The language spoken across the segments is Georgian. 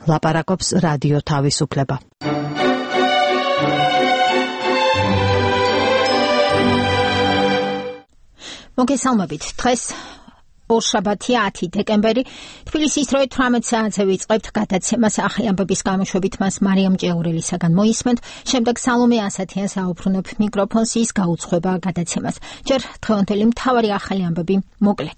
ლაპარაკობს რადიო თავისუფლება. მოგესალმებით. დღეს ორშაბათია 10 დეკემბერი. თბილისის დროით 18 საათზე ვიწყებთ გადაცემას ახალი ამბების გამოშვებით. მას მარიამ ჭეურელისაგან მოისმენთ. შემდეგ სალომე ასათიანს აუბრუნებ მიკროფონს, ის გაუძღვება გადაცემას. ჯერ დღევანდელი მთავარი ახალი ამბები მოკლედ.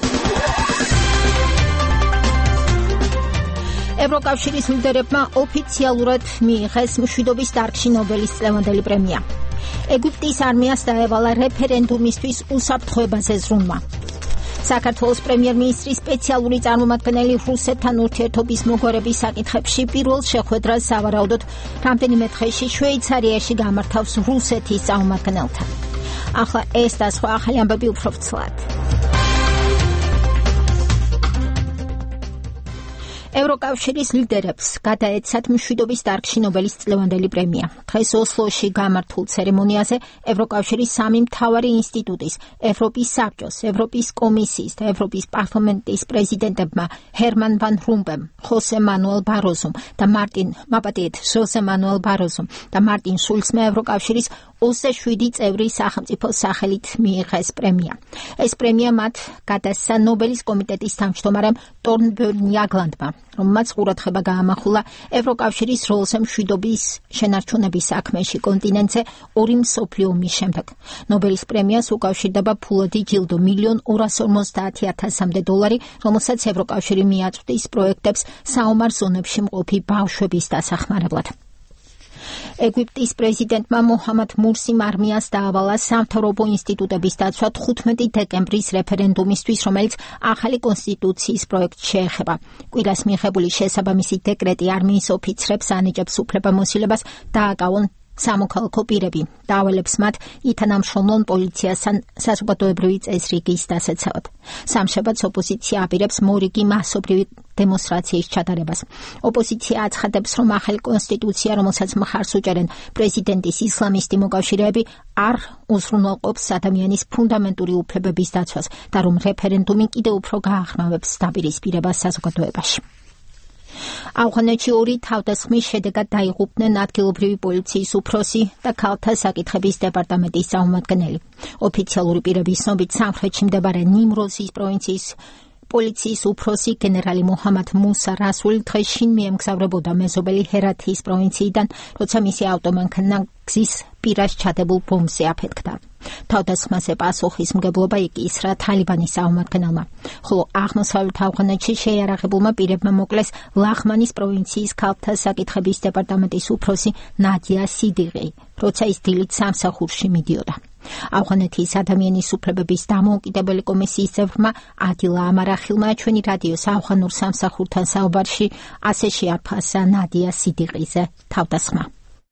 ევროკავშირის ლიდერებმა ოფიციალურად მიიღეს მშვიდობის დარგში ნობელის წლევანდელი პრემია. ეგვიპტის არმიას დაევალა რეფერენდუმისთვის უსაფრთხოებაზე ზრუნვა. საქართველოს პრემიერ-მინისტრის სპეციალური წარმომადგენელი რუსეთთან ურთიერთობის მოგვარების საკითხებში პირველ შეხვედრას სავარაუდოდ რამდენიმე დღეში შვეიცარიაში გამართავს რუსეთის წარმომადგენელთან. ახლა ეს და სხვა ახალი ამბები უფრო ფცლად. ევროკავშირის ლიდერებს გადაეცათ მშვიდობის დარგში ნობელის წლევანდელი პრემია. დღეს ოსლოში გამართულ ცერემონიაზე ევროკავშირის სამი მთავარი ინსტიტუტის, ევროპის საბჭოს, ევროპის კომისიის და ევროპის პარლამენტის პრეზიდენტებმა ჰერმან ვან რომპემ, ხოსე მანუელ ბაროზომ და მარტინ შულცმა ევროკავშირის 27 წევრი სახელმწიფოს სახელით მიიღეს პრემია. ეს პრემია მათ გადასცა ნობელის კომიტეტის თავმჯდომარემ ტორნბერნ იაგლანდმა, რომელმაც ყურადღება გაამახვილა ევროკავშირის როლზე მშვიდობის შენარჩუნების საქმეში კონტინენტზე 2 მსოფლიო ომის შემდეგ. ნობელის პრემიას უკავშირდება ფულადი ჯილდო $1,250,000-მდე, რომელსაც ევროკავშირი მიაწვდის პროექტებს საომარ ზონებში მყოფი ბავშვების დასახმარებლად. ეგვიპტის პრეზიდენტმა მოჰამად მურსიმ არმიას დაავალა სამთავრობო ინსტიტუტების დაცვა 15 დეკემბრის რეფერენდუმისთვის, რომელიც ახალი კონსტიტუციის პროექტს შეეხება. კვირას მიღებული შესაბამისი დეკრეტი არმიის ოფიცრებს ანიჭებს უფლებამოსილებას დააკავონ სამოქალაქო პირები, დაავალებს მათ ითანამშრომლონ პოლიციასთან საზოგადოებრივი წესრიგის დასაცავად. სამშაბათს ოპოზიცია აპირებს მორიგი მასობრივი დემონსტრაციის ჩატარებას. ოპოზიცია აცხადებს, რომ ახალი კონსტიტუცია, რომელსაც მხარს უჭერენ პრეზიდენტის ისლამისტი მოკავშირეები, არ უზრუნველყოფს ადამიანის ფუნდამენტური უფლებების დაცვას და რომ რეფერენდუმი კიდევ უფრო გაახმავებს დაპირისპირებას საზოგადოებაში. ავღანეთში 2 თავდასხმის შედეგად დაიღუპნენ ადგილობრივი პოლიციის უფროსი და ქალთა საკითხების დეპარტამენტის წარმომადგენელი. ოფიციალური პირების ცნობით სამხრეთში მდებარე ნიმროზის პროვინციის პოლიციის უფროსი გენერალი მოჰამად მუსა რასული დღეს შინ მიემგზავრებოდა მეზობელი ჰერათის პროვინციიდან, როცა მისი ავტომანქანა გზის პირას ჩადებულ ბომბზე აფეთქდა. თავდასხმაზე პასუხისმგებლობა იკისრა თალიბანის წარმომადგენელმა, ხოლო აღმოსავლეთ ავღანეთში შეიარაღებულმა პირებმა მოკლეს ლახმანის პროვინციის ქალთა საკითხების დეპარტამენტის უფროსი ნადია სიდიღი, როცა ის დილით სამსახურში მიდიოდა. ავღანეთის ადამიანის უფლებების დამოუკიდებელი კომისიის წევრმა ადილა ამარახილმა ჩვენი რადიოს ავღანურ სამსახურთან საუბარში ასე შეაფასა ნადია სიდიღიზე თავდასხმა.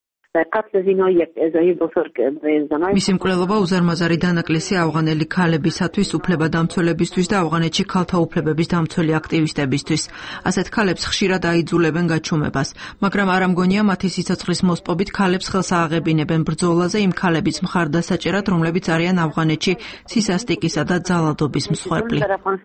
მისი მკვლელობა უზარმაზარი დანაკლისი ავღანელი ქალებისათვის, უფლებადამცველებისთვის და ავღანეთში ქალთა უფლებების დამცველი აქტივისტებისთვის. ასეთ ქალებს ხშირად აიძულებენ გაჩუმებას, მაგრამ არ ამგონია მათი სიცოცხლის მოსპობით ქალებს ხელს ააღებინებენ ბრძოლაზე იმ ქალების მხარდასაჭერად, რომლებიც არიან ავღანეთში სისასტიკისა და ძალადობის მსხვერპლი.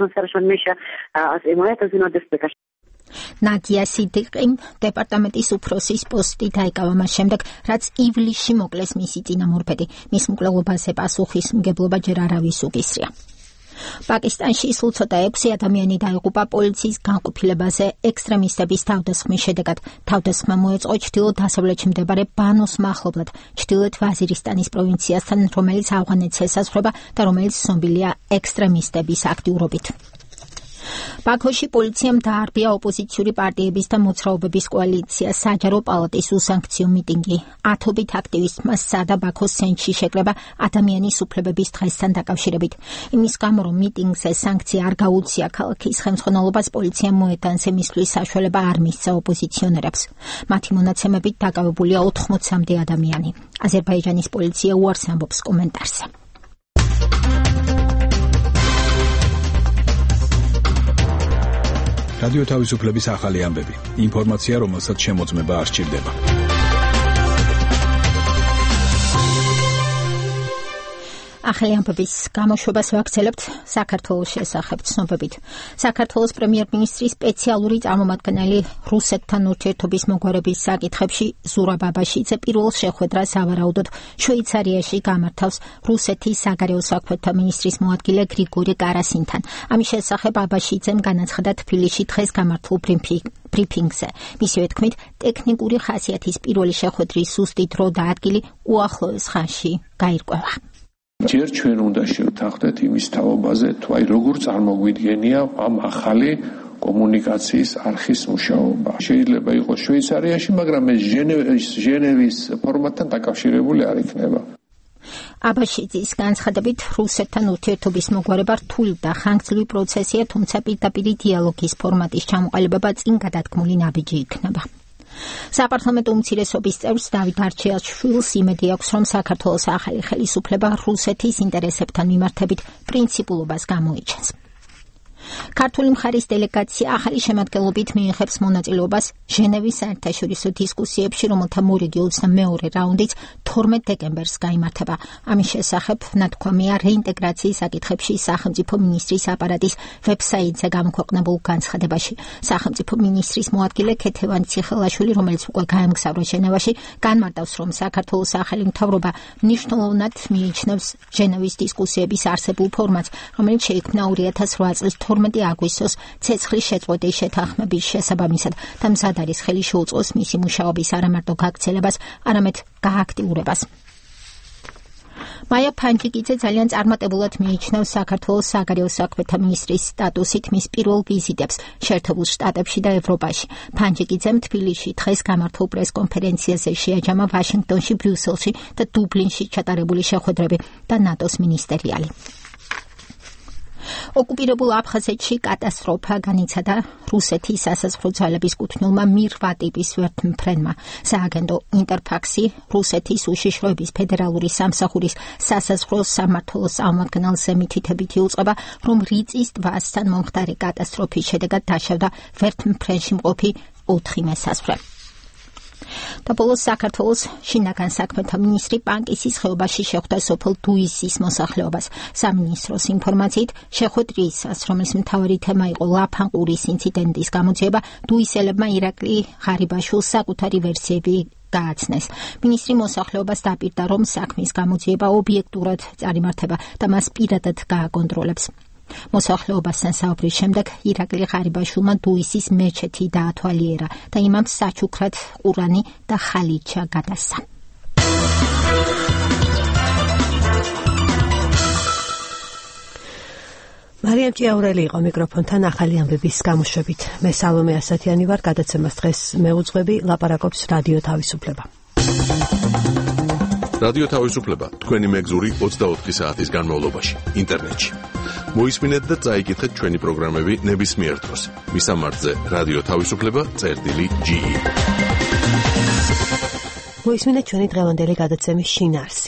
ნადია სიდიყიმ დეპარტამენტის უფროსის პოსტი დაიკავა მას შემდეგ, რაც ივლისში მოკლეს მისი წინამორბედი. მის მკვლელობაზე პასუხისმგებლობა ჯერ არავის უკისრია. პაკისტანში სულ ცოტა 6 ადამიანი დაიღუპა პოლიციის განყოფილებაზე ექსტრემისტების თავდასხმის შედეგად. თავდასხმა მოეწყო ჩრდილო-დასავლეთში მდებარე ბანოს მახლობლად, ჩრდილოეთ ვაზირისტანის პროვინციასთან, რომელიც ავღანეთს ესაზღვრება და რომელიც ცნობილია ექსტრემისტების აქტიურობით. ბაქოში პოლიციამ დაარბია ოპოზიციური პარტიების და მოძრაობების კოალიცია საჯარო პალატის უსანქციო მიტინგი. ათობით აქტივისტმა სცადა ბაქოს ცენტრში შეკრება ადამიანის უფლებების დღესთან დაკავშირებით. იმის გამო, რომ მიტინგზე სანქცია არ გაუწია ქალაქის ხელმძღვანელობას, პოლიციამ მოედანზე მისვლის საშუალება არ მისცა ოპოზიციონერებს. მათი მონაცემებით დაკავებულია 80-მდე ადამიანი. აზერბაიჯანის პოლიცია უარს ამბობს კომენტარზე. რადიო თავისუფლების ახალი ამბები. ინფორმაცია, რომელსაც შემოწმება არ სჭირდება. ახალი ამბების გამოშვებას ვაგრძელებთ საქართველოს შესახებ ცნობებით. საქართველოს პრემიერ-მინისტრის სპეციალური წარმომადგენელი რუსეთთან ურთიერთობის მოგვარების საკითხებში ზურაბ აბაშიძე პირველ შეხვედრას ავარაუდოდ შვეიცარიაში გამართავს რუსეთის საგარეო საქმეთა მინისტრის მოადგილე გრიგორი კარასინთან. ამის შესახებ აბაშიძემ განაცხადა თბილისში დღეს გამართულ ბრიფინგზე. მისივე თქმით, ტექნიკური ხასიათის პირველი შეხვედრის ზუსტი დრო და ადგილი უახლოეს ხანში გაირკვევა. ჯერ ჩვენ უნდა შევთანხმდეთ იმის თაობაზე, თუ აი როგორ წარმოგვიდგენია ამ ახალი კომუნიკაციის არხის მუშაობა. შეიძლება იყოს შვეიცარიაში, მაგრამ ეს ჟენევის ფორმატთან დაკავშირებული არ იქნება. აბაშიძის განცხადებით, რუსეთთან ურთიერთობის მოგვარება რთული და ხანგრძლივი პროცესია, თუმცა პირდაპირ დიალოგის ფორმატის ჩამოყალიბება წინ გადადგმული ნაბიჯი იქნება. საპარლამენტო უმცირესობის წევრს დავით არჩიაშვილს იმედი აქვს, რომ საქართველოს ახალი ხელისუფლება რუსეთის ინტერესებთან მიმართებით პრინციპულობას გამოიჩენს. ქართული მხარის დელეგაცია ახალი შემადგენლობით მიიღებს მონაწილეობას ჟენევის საერთაშორისო დისკუსიებში, რომელთა მორიგი 22-ე რაუნდიც 12 დეკემბერს გაიმართება. ამის შესახებ ნათქვამია რეინტეგრაციის საკითხებში სახელმწიფო მინისტრის აპარატის ვებსაიტზე გამოქვეყნებულ განცხადებაში. სახელმწიფო მინისტრის მოადგილე ქეთევან ციხელაშვილი, რომელიც უკვე გაემგზავრა ჟენევაში, განმარტავს, რომ საქართველოს ახალი მთავრობა მნიშვნელოვნად მიიჩნევს ჟენევის დისკუსიების არსებულ ფორმატს, რომელიც შეიქმნა 2008 წლის 12 აგვისტოს ცეცხლის შეწყვეტის შეთანხმების შესაბამისად და მზად არის ხელი შეუწყოს მისი მუშაობის არამარტო გაგრძელებას, არამედ გააქტიურებას. მაია ფანჯიკიძე ძალიან წარმატებულად მიიჩნევს საქართველოს საგარეო საქმეთა მინისტრის სტატუსით მის პირველ ვიზიტებს შეერთებულ შტატებში და ევროპაში. ფანჯიკიძემ თბილისში დღეს გამართულ პრესკონფერენციაზე შეაჯამა ვაშინგტონში, ბრიუსელში და დუბლინში ჩატარებული შეხვედრები და ნატოს მინისტერიალი. ოკუპირებულ აფხაზეთში კატასტროფა განიცადა რუსეთის სასაზღვრო ძალების კუთვნილმა მირ-8 ტიპის ვერთმფრენმა. სააგენტო ინტერფაქსი რუსეთის უშიშროების ფედერალური სამსახურის სასაზღვრო სამმართველოს წარმომადგენელს მითითებით იუწყება, რომ რიწის ტბასთან მომხდარი კატასტროფის შედეგად დაშავდა ვერთმფრენში მყოფი 4 მესაზღვრე. და ბოლოს საქართველოს შინაგან საქმეთა მინისტრი პანკისის ხეობაში შეხვდა სოფელ დუისის მოსახლეობას. სამინისტროს ინფორმაციით, შეხვედრისას, რომლის მთავარი თემა იყო ლაფანყურის ინციდენტის გამოძიება, დუისელებმა ირაკლი ღარიბაშვილს საკუთარი ვერსიები გააცნეს. მინისტრი მოსახლეობას დაპირდა, რომ საქმის გამოძიება ობიექტურად წარიმართება და მას პირადად გააკონტროლებს. მოსახლეობასთან საუბრის შემდეგ ირაკლი ღარიბაშვილმა დუისის მეჩეთი დაათვალიერა და იმამ საჩუქრად ყურანი და ხალიჩა გადასცა. მარიამ ჭიაურელი იყო მიკროფონთან ახალი ამბების გამოშვებით. მე სალომე ასათიანი ვარ, გადაცემას დღეს მეუძღვები, ლაპარაკობს რადიო თავისუფლება. რადიო თავისუფლება თქვენი მეგზური 24 საათის განმავლობაში ინტერნეტში. მოისმინეთ და წაიკითხეთ ჩვენი პროგრამები ნებისმიერ დროს. მისამართზე რადიო თავისუფლება.ge. მოისმინეთ ჩვენი დღევანდელი გადაცემის შინაარსი.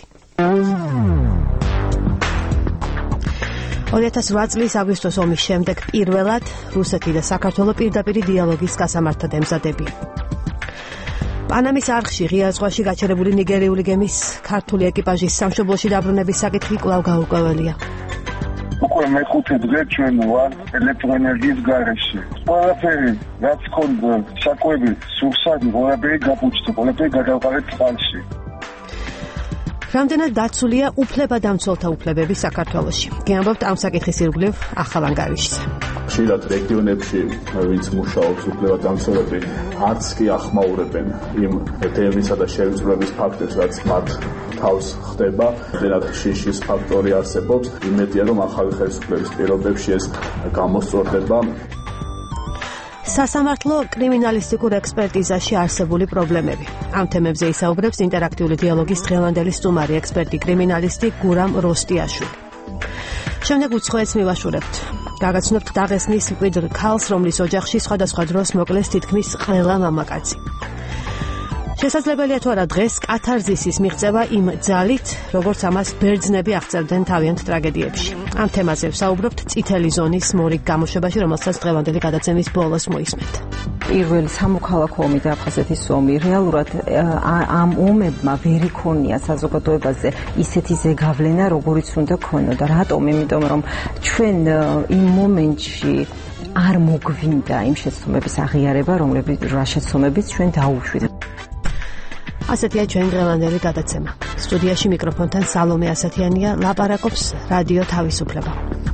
2008 წლის აგვისტოს ომის შემდეგ პირველად რუსეთი და საქართველო პირდაპირ დიალოგის გასამართად ემზადებიან. პანამის არხში ღია ზღვაში გაჩერებული ნიგერიული გემის ქართული ეკიპაჟის სამშობლოში დაბრუნების საკითხი კვლავ გაურკვეველია. უკვე მეხუთე დღე ჩვენ ვარ ელექტროენერგიის გარეშე. ყველაფერი, რაც ქონდა, საკვები, სურსათი, ყველაფერი გაფუჭდა, ყველაფერი გადავყარეთ წყალში. რამდენად დაცულია უფლებადამცველთა უფლებები საქართველოში? გეამბობთ ამ საკითხის ირგვლივ ახალ ანგარიშზე. ხშირად რეგიონებში, ვინც მუშაობს უფლებადამცველები, არც კი ახმაურებენ იმ დევნისა და შევიწროების ფაქტებს, რაც მათ თავს ხდება. დედათ შიშის ფაქტორი არსებობს, იმედია, რომ ახალი ხელისუფლების პირობებში ეს გამოსწორდება. სასამართლო კრიმინალისტიკურ ექსპერტიზაში არსებული პრობლემები. ამ თემებზე ისაუბრებს ინტერაქტიული დიალოგის დღევანდელი სტუმარი ექსპერტი კრიმინალისტი გურამ როსტიაშვილი. შემდეგ უცხოეთს მივაშურებთ. გაგაცნობთ დაღესტნის მკვიდრ ქალს, რომლის ოჯახში სხვადასხვა დროს მოკლეს თითქმის ყველა მამაკაცი. შესაძლებელია თუ არა დღეს კათარზისის მიღწევა იმ ძალით, როგორც ამას ბერძნები აღწერდნენ თავიანთ ტრაგედიებში. ამ თემაზე ვსაუბრობთ წითელი ზონის მორიგ გამოშვებაში, რომელსაც დღევანდელი გადაცემის ბოლოს მოისმენთ. პირველი სამოქალაქო ომი და აფხაზეთის ომი რეალურად ამ ომებმა ვერ იქონია საზოგადოებაზე ისეთი ზეგავლენა, როგორიც უნდა ქონოდა. რატომ? იმიტომ რომ ჩვენ იმ მომენტში არ მოგვინდა იმ შეცდომების აღიარება, რა შეცდომებიც ჩვენ დაუშვით. ასეთია ჩვენ დღევანდელი გადაცემა. სტუდიაში მიკროფონთან სალომე ასათიანია, ლაპარაკობს რადიო თავისუფლება.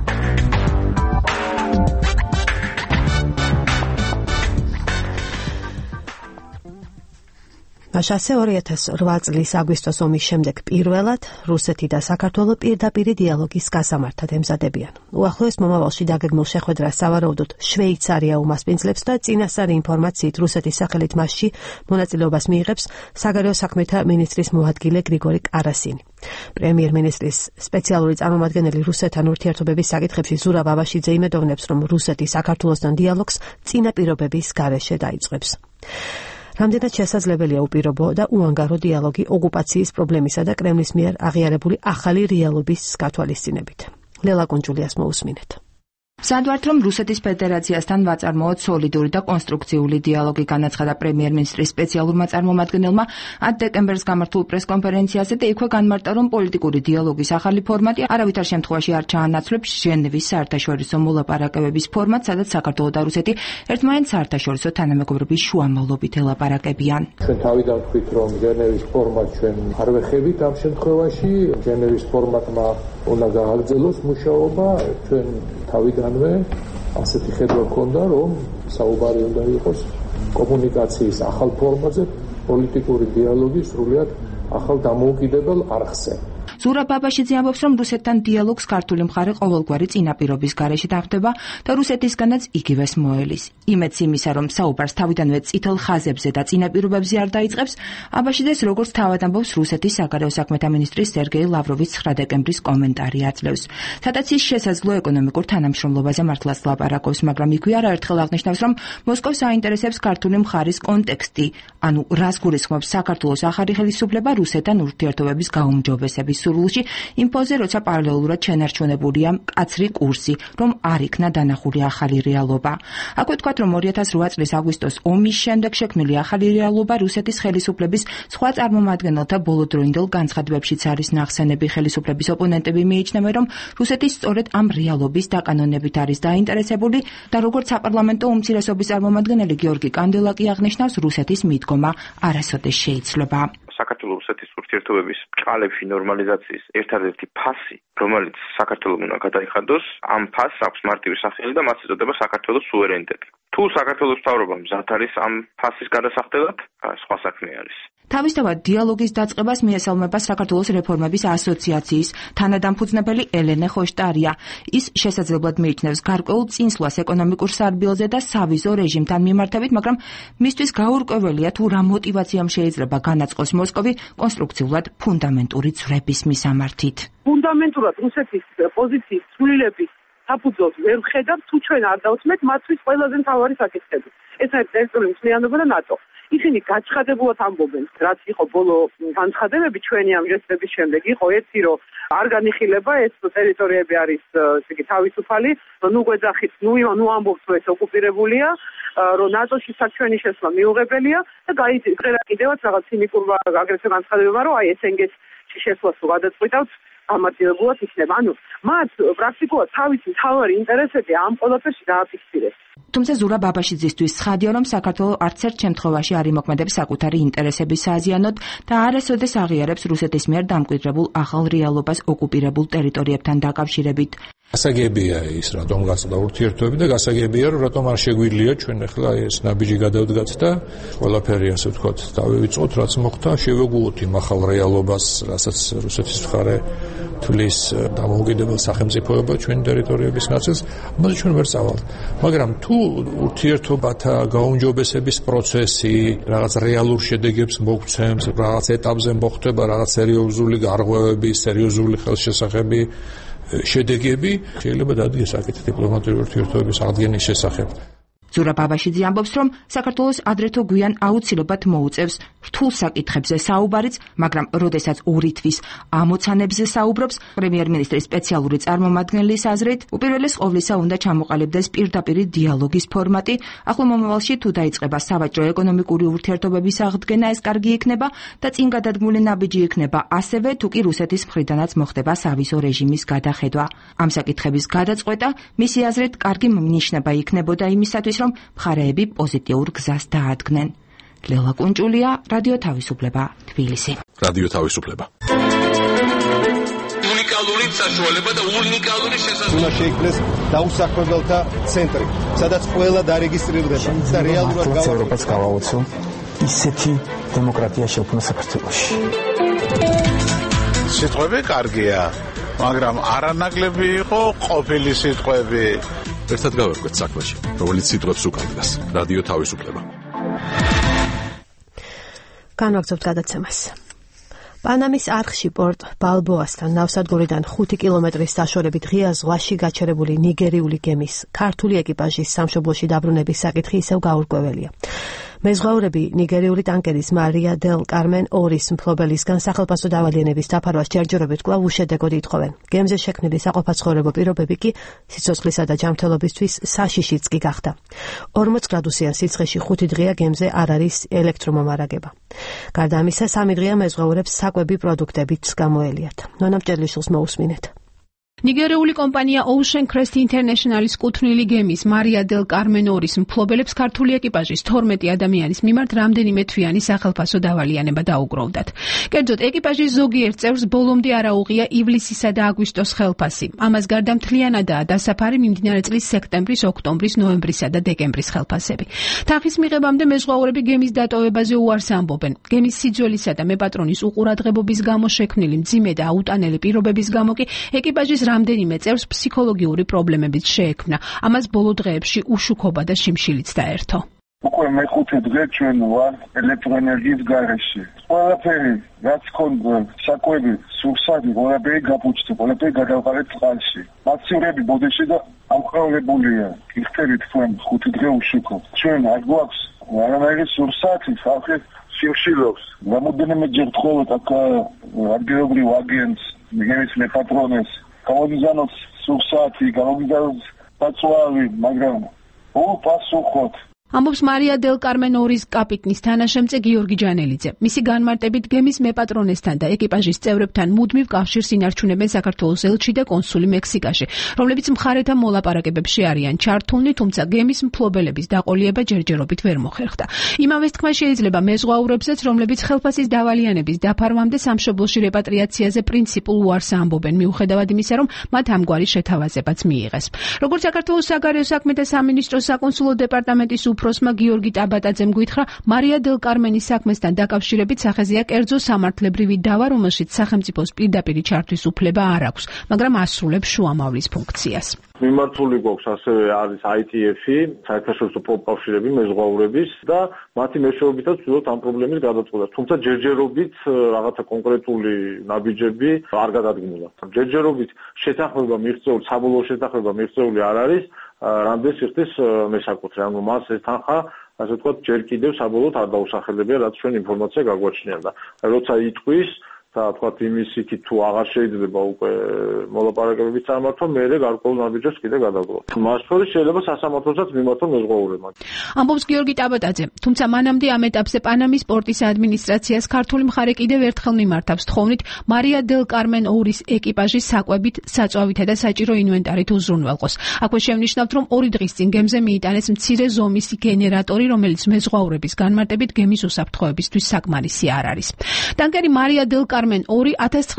მაშასე 2008 წლის აგვისტოს ომის შემდეგ პირველად რუსეთი და საქართველო პირდაპირი დიალოგის გასამართად ემზადებიან. უახლოეს მომავალში დაგეგმილ შეხვედრას სავარაუდოდ შვეიცარია უმასპინძლებს და წინასწარი ინფორმაციით რუსეთის სახელით მასში მონაწილეობას მიიღებს საგარეო საქმეთა მინისტრის მოადგილე გრიგორი კარასინი. პრემიერ-მინისტრის სპეციალური წარმომადგენელი რუსეთთან ურთიერთობების საკითხებში ზურაბ აბაშიძე იმედოვნებს, რომ რუსეთი საქართველოსთან დიალოგს წინა პირობების გარეშე დაიწყებს. რამდენად შესაძლებელია უპირობო და უანგარო დიალოგი ოკუპაციის პრობლემისა და კრემლის მიერ აღიარებული ახალი რეალობის გათვალისწინებით. ლელა კუნჯულიას მოусმინეთ. სანდვართ რომ რუსეთის ფედერაციასთან ვაწარმოოთ სოლიდური და კონსტრუქციული დიალოგი, განაცხადა პრემიერ-მინისტრის სპეციალურმა წარმომადგენელმა 10 დეკემბერს გამართულ პრესკონფერენციაზე და იქვე განმარტა, რომ პოლიტიკური დიალოგის ახალი ფორმატი არავითარ შემთხვევაში არ ჩაანაცვლებს ჟენევის საერთაშორისო მოლაპარაკებების ფორმატს, სადაც საქართველო და რუსეთი ერთმანეთს საერთაშორისო თანამეგობრობის შუამავლობით ელაპარაკებიან. ჩვენ თავიდან ვთქვით, რომ ჟენევის ფორმატს ჩვენ არ ვეხებით ამ შემთხვევაში, ჟენევის ფორმატმა უნდა გააგრძელოს მუშაობა, ჩვენ თავიდანვე ასეთი ხედვა ჰქონდა, რომ საუბარი უნდა იყოს კომუნიკაციის ახალ ფორმაზე, პოლიტიკური დიალოგის სრულიად ახალ დამოუკიდებელ არხზე. ზურაბ აბაშიძე ამბობს, რომ რუსეთთან დიალოგს ქართული მხარე ყოველგვარი წინაპირობის გარეშე დახვდება და რუსეთისგანაც იგივეს მოელის. იმედს იმისა, რომ საუბარს თავიდანვე წითელ ხაზებზე და წინაპირობებზე არ დაიწყებს, აბაშიძეს როგორც თავად ამბობს რუსეთის საგარეო საქმეთა მინისტრის სერგეი ლავროვის 9 დეკემბრის კომენტარი აძლევს. სადაც ის შესაძლო ეკონომიკურ თანამშრომლობაზე მართლაც ლაპარაკობს, მაგრამ იქვე არაერთხელ აღნიშნავს, რომ მოსკოვს აინტერესებს ქართული მხარის კონტექსტი, ანუ რას გულისხმობს საქართველოს ახალი ხელისუფლება რუსეთთან ურთიერთობების გაუმჯობესების სურვილში, იმ ფონზე, როცა პარალელურად შენარჩუნებულია მკაცრი კურსი, რომ არ იქნა დანახული ახალი რეალობა. აქვე თქვათ, რომ 2008 წლის აგვისტოს ომის შემდეგ შექმნილი ახალი რეალობა რუსეთის ხელისუფლების სხვა წარმომადგენელთა ბოლოდროინდელ განცხადებებშიც არის ნახსენები. ხელისუფლების ოპონენტები მიიჩნევენ, რომ რუსეთი სწორედ ამ რეალობის დაკანონებით არის დაინტერესებული და როგორც საპარლამენტო უმცირესობის წარმომადგენელი გიორგი კანდელაკი აღნიშნავს, რუსეთის მიდგომა არასოდეს შეიცვლება. საქართველოს-რუსეთის ურთიერთობების ბრწყალებში ნორმალიზაციის ერთადერთი ფასი, რომელიც საქართველოს უნდა გადაიხადოს, ამ ფასს აქვს მარტივი სახელი და მას ეწოდება საქართველოს სუვერენიტეტი. თუ საქართველოს მთავრობა მზად არის ამ ფასის გადასახდელად, სხვა საქმე არის. თავისთავად დიალოგის დაწყებას მიესალმება საქართველოს რეფორმების ასოციაციის თანადამფუძნებელი ელენე ხოშტარია. ის შესაძლებლად მიიჩნევს გარკვეულ წინსვლას ეკონომიკურ სარბიელზე და სავიზო რეჟიმთან მიმართებით, მაგრამ მისთვის გაურკვეველია თუ რა მოტივაციამ შეიძლება განაწყოს მოსკოვი კონსტრუქციულად ფუნდამენტური ძვრების მისამართით. ფუნდამენტურად რუსეთის პოზიციის ცვლილების საფუძველს ვერ ვხედავ, თუ ჩვენ არ დავწმეთ მათთვის ყველაზე მთავარი საკითხები. ეს არის ტერიტორიული მთლიანობა და ნატო. ისინი გაცხადებულად ამბობენ, რაც იყო ბოლო განცხადებები ჩვენი ამ ჟესტების შემდეგ, იყო ერთი, რომ არ განიხილება ეს ტერიტორიები არის თავისუფალი, ნუ გვეძახით, ნუ ამბობს, რომ ეს ოკუპირებულია, რომ ნატოში საჩვენი შესვლა მიუღებელია და გაიწერა კიდევაც რაღაც ცინიკურ აგრესიულ განცხადებებმა, რომ აი SNG-ში შესვლას გადაწყვიტავთ, გამარჯვებულად იქნება. ანუ მათ პრაქტიკულად თავისი მთავარი ინტერესები ამ ყველაფერში დააფიქსირეს. თუმცა ზურაბ აბაშიძისთვის ცხადია, რომ საქართველო არც ერთ შემთხვევაში არ იმოქმედებს საკუთარი ინტერესების სააზიანოდ და არასოდეს აღიარებს რუსეთის მიერ დამკვიდრებულ ახალ რეალობას ოკუპირებულ ტერიტორიებთან დაკავშირებით. გასაგებია ის, რატომ გაწდა ურთიერთობები და გასაგებია, რომ რატომ არ შეგვიძლია ჩვენ ახლა ეს ნაბიჯი გადავდგათ და ყველაფერი ასე ვთქვათ დავივიწყოთ, რაც მოხდა, შევეგუოთ იმ ახალ რეალობას, რასაც რუსეთის მხარე თვლის დამოუკიდებელ სახელმწიფოება ჩვენი ტერიტორიების ნაწილს, ამაზე ჩვენ ვერ წავალთ. მაგრამ თუ ურთიერთობათა გაუმჯობესების პროცესი რაღაც რეალურ შედეგებს მოგცემს, რაღაც ეტაპზე მოხდება რაღაც სერიოზული გარღვევები, სერიოზული ხელშესახები, შედეგები, შეიძლება დადგეს საკითხი დიპლომატიური ურთიერთობების აღდგენის შესახებ. ზურაბ აბაშიძე ამბობს, რომ საქართველოს ადრეთო გვიან აუცილებლად მოუწევს რთულ საკითხებზე საუბარიც, მაგრამ როდესაც ორი თვის ამოცანებზე საუბრობს, პრემიერ-მინისტრის სპეციალური წარმომადგენლის აზრით, უპირველეს ყოვლისა უნდა ჩამოყალიბდეს პირდაპირი დიალოგის ფორმატი. ახლო მომავალში თუ დაიწყება სავაჭრო-ეკონომიკური ურთიერთობების აღდგენა, ეს კარგი იქნება და წინ გადადგმული ნაბიჯი იქნება, ასევე თუ კი რუსეთის მხრიდანაც მოხდება სავიზო რეჟიმის გადახედვა. ამ საკითხების გადაწყვეტა, მისი აზრით, კარგი ნიშნება იქნებოდა იმისათვის, რომ მხარეები პოზიტიურ გზას დაადგნენ. ლელა კუნჭულია, რადიო თავისუფლება, თბილისი. რადიო თავისუფლება. უნიკალური საშუალება და უნიკალური შესაძლებლობა. უნდა შეიქმნეს დაუსაქმებელთა ცენტრი, სადაც ყველა დარეგისტრირდება და რეალურად ევროპას გავაოცო ისეთი დემოკრატია შექმნა საქართველოში. სიტყვები კარგია, მაგრამ არანაკლები იყო ყოფილი სიტყვები. ერთად გავერკვეთ საქმეში, რომელიც სიტყვებს უკავშირდება. რადიო თავისუფლება. განვაგრძობთ გადაცემას. პანამის არხში პორტ ბალბოასთან ნავსადგურიდან 5 კილომეტრის საშორებით ღია ზღვაში გაჩერებული ნიგერიული გემის ქართული ეკიპაჟის სამშობლოში დაბრუნების საკითხი ისევ გაურკვეველია. მეზღვაურები ნიგერიული ტანკერის მარია დელ კარმენ 2-ის მფლობელისგან სახელმწიფო დავალიანების დაფარვას ჯერჯერობით კვლავ უშედეგოდ ითხოვენ. გემზე შექმნილი საყოფაცხოვრებო პირობები კი სიცოცხლისა და ჯანმრთელობისთვის საშიშიც კი გახდა. 40 გრადუსიან სიცხეში 5 დღეა გემზე არ არის ელექტრომომარაგება. გარდა ამისა, 3 დღეა მეზღვაურებს საკვები პროდუქტებიც გამოელიათ. ნონა მჭერლიშვილს მოусმინეთ. ნიგერიული კომპანია Ocean Crest International-ის კუთვნილი გემის მარია დელ კარმენ 2-ის მფლობელებს ქართული ეკიპაჟის 12 ადამიანის მიმართ რამდენიმე თვიანი სახელმწიფო დავალიანება დაუგროვდათ. კერძოდ, ეკიპაჟის ზოგიერთ წევრს ბოლომდე არ აუღია ივლისისა და აგვისტოს ხელფასი. ამას გარდა მთლიანადაა დასაფარი მიმდინარე წლის სექტემბრის, ოქტომბრის, ნოემბრისა და დეკემბრის ხელფასები. თანხის მიღებამდე მეზღვაურები გემის დატოვებაზე უარს ამბობენ. გემის სიძველისა და მეპატრონის უყურადღებობის გამო შექმნილი მძიმე და აუტანელი პირობების გამო კი ეკიპაჟის რამდენიმე წევრს ფსიქოლოგიური პრობლემებიც შეექმნა. ამას ბოლო დღეებში უშუქობა და შიმშილიც დაერთო. უკვე მეხუთე დღე ჩვენ ვარ ელექტროენერგიის გარეშე. ყველაფერი, რაც ქონდა, საკვები, სურსათი, ყველაფერი გაფუჭდა, ყველაფერი გადავყარეთ წყალში. მაცივრები ბოდიში და ამყრალებულია. გიხდებით თქვენ 5 დღე უშუქო. ჩვენ არ გვაქვს არანაირი სურსათი, ხალხი შიმშილობს. რამოდენიმე ჯერ თხოვეთ აქ ადგილობრივ აგენტს, მიგერის მეპატრონეს გამოგიზანოთ სურსათი, გამოგიზანოთ საწვავი, მაგრამ უპასუხოთ. ამბობს მარია დელ კარმენ 2-ის კაპიტნის თანაშემწე გიორგი ჯანელიძე. მისი განმარტებით გემის მეპატრონესთან და ეკიპაჟის წევრებთან მუდმივ კავშირს ინარჩუნებენ საქართველოს ელჩი და კონსული მექსიკაში, რომლებიც მხარეთა მოლაპარაკებებში არიან ჩართულნი, თუმცა გემის მფლობელების დაყოლიება ჯერჯერობით ვერ მოხერხდა. იმავეს თქმა შეიძლება მეზღვაურებსაც, რომლებიც ხელფასის დავალიანების დაფარვამდე სამშობლოში რეპატრიაციაზე პრინციპულ უარს ამბობენ, მიუხედავად იმისა, რომ მათ ამგვარი შეთავაზებაც მიიღეს. როგორც საქართველოს საგარეო საქმეთა სამინისტროს საკონსულო დეპარტამენტის უფროსმა გიორგი ტაბატაძემ გითხრა, მარია დელ კარმენის საქმესთან დაკავშირებით სახეზეა კერძო სამართლებრივი დავა, რომელშიც სახელმწიფოს პირდაპირი ჩართვის უფლება არ აქვს, მაგრამ ასრულებს შუამავლის ფუნქციას. მიმართული გვაქვს ასევე არის ITF-ი, საერთაშორისო პროფკავშირები მეზღვაურების და მათი მეშვეობითაც ვცდილობთ ამ პრობლემის გადაწყვეტას. თუმცა ჯერჯერობით რაღაცა კონკრეტული ნაბიჯები არ გადადგმულა. ჯერჯერობით შეთანხმება მიღწეული, საბოლოო შეთანხმება მიღწეული არ არის. რამდენ სიხდის მესაკუთრე, ანუ მას ეს თანხა, ასე ვთქვათ, ჯერ კიდევ საბოლოოდ არ დაუსახელებია, რაც ჩვენ ინფორმაცია გაგვაჩნია და როცა იტყვის და ვთქვათ იმის იქით თუ აღარ შეიძლება უკვე მოლაპარაკებების წარმართვა, მერე გარკვეულ ნაბიჯებს კიდე გადაგროვოთ. მას შორის შეიძლება სასამართლოსაც მიმართონ მეზღვაურებმა. ამბობს გიორგი ტაბატაძე, თუმცა მანამდე ამ ეტაპზე პანამის პორტის ადმინისტრაციას ქართული მხარე კიდევ ერთხელ მიმართავს თხოვნით მარია დელ კარმენ 2-ის ეკიპაჟის საკვებით, საწვავითა და საჭირო ინვენტარით უზრუნველყოს. აქვე შევნიშნავთ, რომ 2 დღის წინ გემზე მიიტანეს მცირე ზომის გენერატორი, რომელიც მეზღვაურების განმარტებით გემის უსაფრთხოებისთვის საკმარისი არ არის. ტანკერი მარია დელ კარმენ 2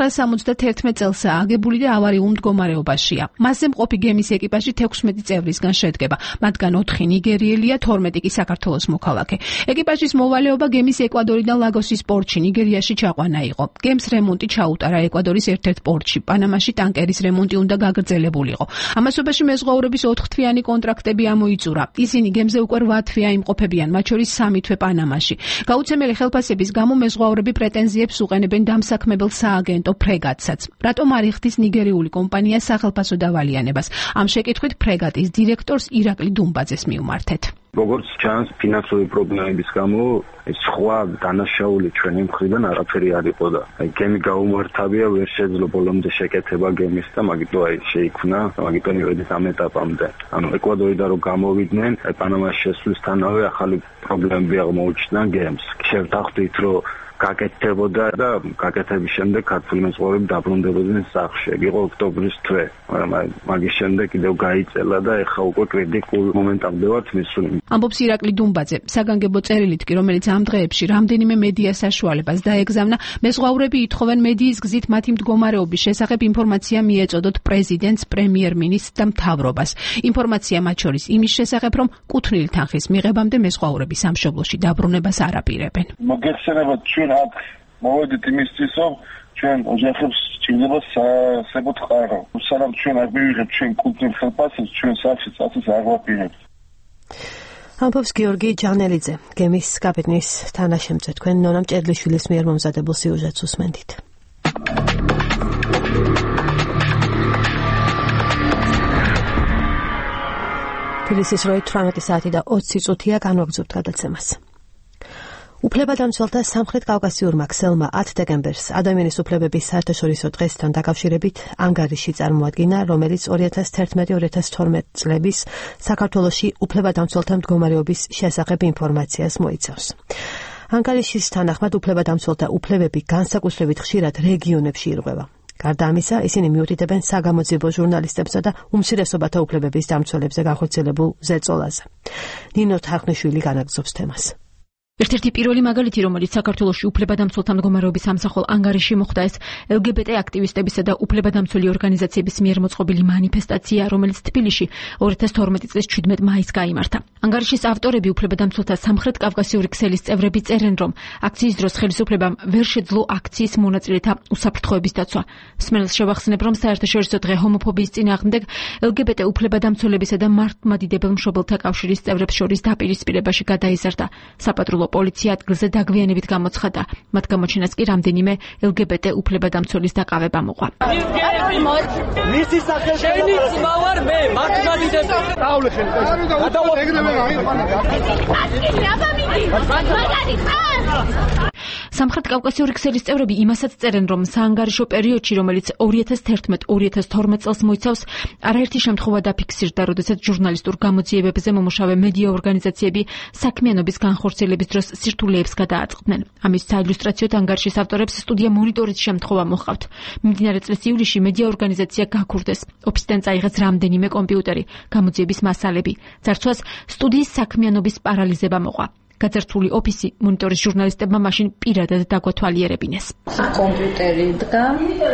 1971 წელსაა აგებული და ავარიულ მდგომარეობაშია. მასზე მყოფი გემის ეკიპაჟი 16 წევრისგან შედგება, მათგან 4 ნიგერიელია, 12 კი საქართველოს მოქალაქე. ეკიპაჟის მოვალეობა გემის ეკვადორიდან ლაგოსის პორტში ნიგერიაში ჩაყვანა იყო. გემს რემონტი ჩაუტარა ეკვადორის ერთ-ერთ პორტში. პანამაში ტანკერის რემონტი უნდა გაგრძელებულიყო. ამასობაში მეზღვაურების 4 თვიანი კონტრაქტები ამოიწურა. ისინი გემზე უკვე 8 თვეა იმყოფებიან, მათ შორის 3 თვე პანამაში. გაუცემელი ხელფასების გამო მეზღვაურები პრეტენზიებს უყენებენ მოსაქმებელ სააგენტო ფრეგატსაც. რატომ არ იხდის ნიგერიული კომპანია სახელფასო დავალიანებას? ამ შეკითხვით ფრეგატის დირექტორს ირაკლი დუმბაძეს მიუმართეთ. როგორც ჩანს, ფინანსური პრობლემების გამო სხვა დანაშაული ჩვენი მხრიდან არაფერი არ იყო და გემი გაუმართავია, ვერ შეძლო ბოლომდე შეკეთება გემის და მაგიტო შეიქმნა, მაგიტო მივედით ამ ეტაპამდე. ანუ ეკვადორიდან რომ გამოვიდნენ, პანამაში შესვლისთანავე ახალი პრობლემები აღმოუჩნდა გემს. შევთანხმდით, რომ გაკეთდებოდა და გაკეთების შემდეგ ქართული მეზღვაურები დაბრუნდებოდნენ სახლში. იყო ოქტომბრის თვე, მაგრამ მაგის შემდეგ კიდევ გაიწელა და ეხლა უკვე კრიტიკულ მომენტამდე მისული. ამბობს ირაკლი დუმბაძე. საგანგებო წერილით კი, რომელიც ამ დღეებში რამდენიმე მედია საშუალებას დაეგზავნა, მეზღვაურები ითხოვენ მედიის გზით მათი მდგომარეობის შესახებ ინფორმაცია მიეწოდოთ პრეზიდენტს, პრემიერ-მინისტრს და მთავრობას. ინფორმაცია მათ შორის იმის შესახებ, რომ კუთვნილი თანხის მიღებამდე მეზღვაურები სამშობლოში დაბრუნებას არ აპირებენ. მოგეხსენებათ ჩვენ აქ მოვედით იმისთვის, რომ ჩვენ ოჯახებს სჭირდება სასებოთ ყარო. სანამ ჩვენ არ მივიღებთ ჩვენ კულტურულ ხელფასებს, ჩვენ სახლში წასვლას არ ვაპირებთ. ამბობს გიორგი ჯანელიძე, გემის კაპიტნის თანაშემწე. თქვენ ნონა მჭედლიშვილის მიერ მომზადებულ სიუჟეტს უსმენთ. თბილისის როი 18 საათი და 20 წუთია განვაგრძობთ გადაცემას. უფლებადამცველთა სამხრეთ კავკასიურმა ქსელმა 10 დეკემბერს ადამიანის უფლებების საერთაშორისო დღესთან დაკავშირებით ანგარიში წარმოადგინა, რომელიც 2011-2012 წლების საქართველოში უფლებადამცველთა მდგომარეობის შესახებ ინფორმაციას მოიცავს. ანგარიშის თანახმად უფლებადამცველთა უფლებები განსაკუთრებით ხშირად რეგიონებში ირღვევა. გარდა ამისა, ისინი მიუთითებენ საგამოძიებო ჟურნალისტებსა და უმცირესობათა უფლებების დამცველებზე განხორციელებულ ზეწოლაზე. ნინო თარხნიშვილი განაგრძობს თემას. ერთ-ერთი პირველი მაგალითი, რომელიც საქართველოში უფლებადამცველთა მდგომარეობის სამსახურ ანგარიში მოხდა, ეს LGBT აქტივისტებისა და უფლებადამცველი ორგანიზაციების მიერ მოწყობილი მანიფესტაცია, რომელიც თბილისში 2012 წლის 17 მაისს გაიმართა. ანგარიშის ავტორები უფლებადამცველთა სამხრეთ კავკასიური ქსელის წევრები წერენ, რომ აქციის დროს ხელისუფლებამ ვერ შეძლო აქციის მონაწილეთა უსაფრთხოების დაცვა. მსმენელს შევახსენებ, რომ საერთაშორისო დღე ჰომოფობიის წინააღმდეგ LGBT უფლებადამცველებისა და მართლმადიდებელ მშობელთა კავშირის წევრებს შორის დაპირისპირებაში გადაიზარდა. საპატრულო პოლიცია ადგილზე დაგვიანებით გამოცხადა. მათ გამოჩენას კი რამდენიმე LGBT უფლებადამცველის დაკავება მოყვა. მისი სახელი შენი ძმა ვარ მე, მართლმადიდებელ. დაავლე ხელი. სამხრეთ კავკასიური ქსელის წევრები იმასაც წერენ, რომ საანგარიშო პერიოდში, რომელიც 2011-2012 წელს მოიცავს, არაერთი შემთხვევა დაფიქსირდა, როდესაც ჟურნალისტურ გამოძიებებზე მომუშავე მედია ორგანიზაციები საქმიანობის განხორციელების დროს სირთულეებს გადააწყდნენ. ამის საილუსტრაციოდ ანგარიშის ავტორებს სტუდია მონიტორის შემთხვევა მოჰყავთ. მიმდინარე წლის ივლისში მედია ორგანიზაცია გაქურდეს. ოფისიდან წაიღეს რამდენიმე კომპიუტერი, გამოძიების მასალები. ძარცვას სტუდიის საქმიანობის პარალიზება მოყვა. გაძარცვული ოფისი მონიტორის ჟურნალისტებმა მაშინ პირადად დაგვათვალიერებინეს. კომპიუტერი დგა,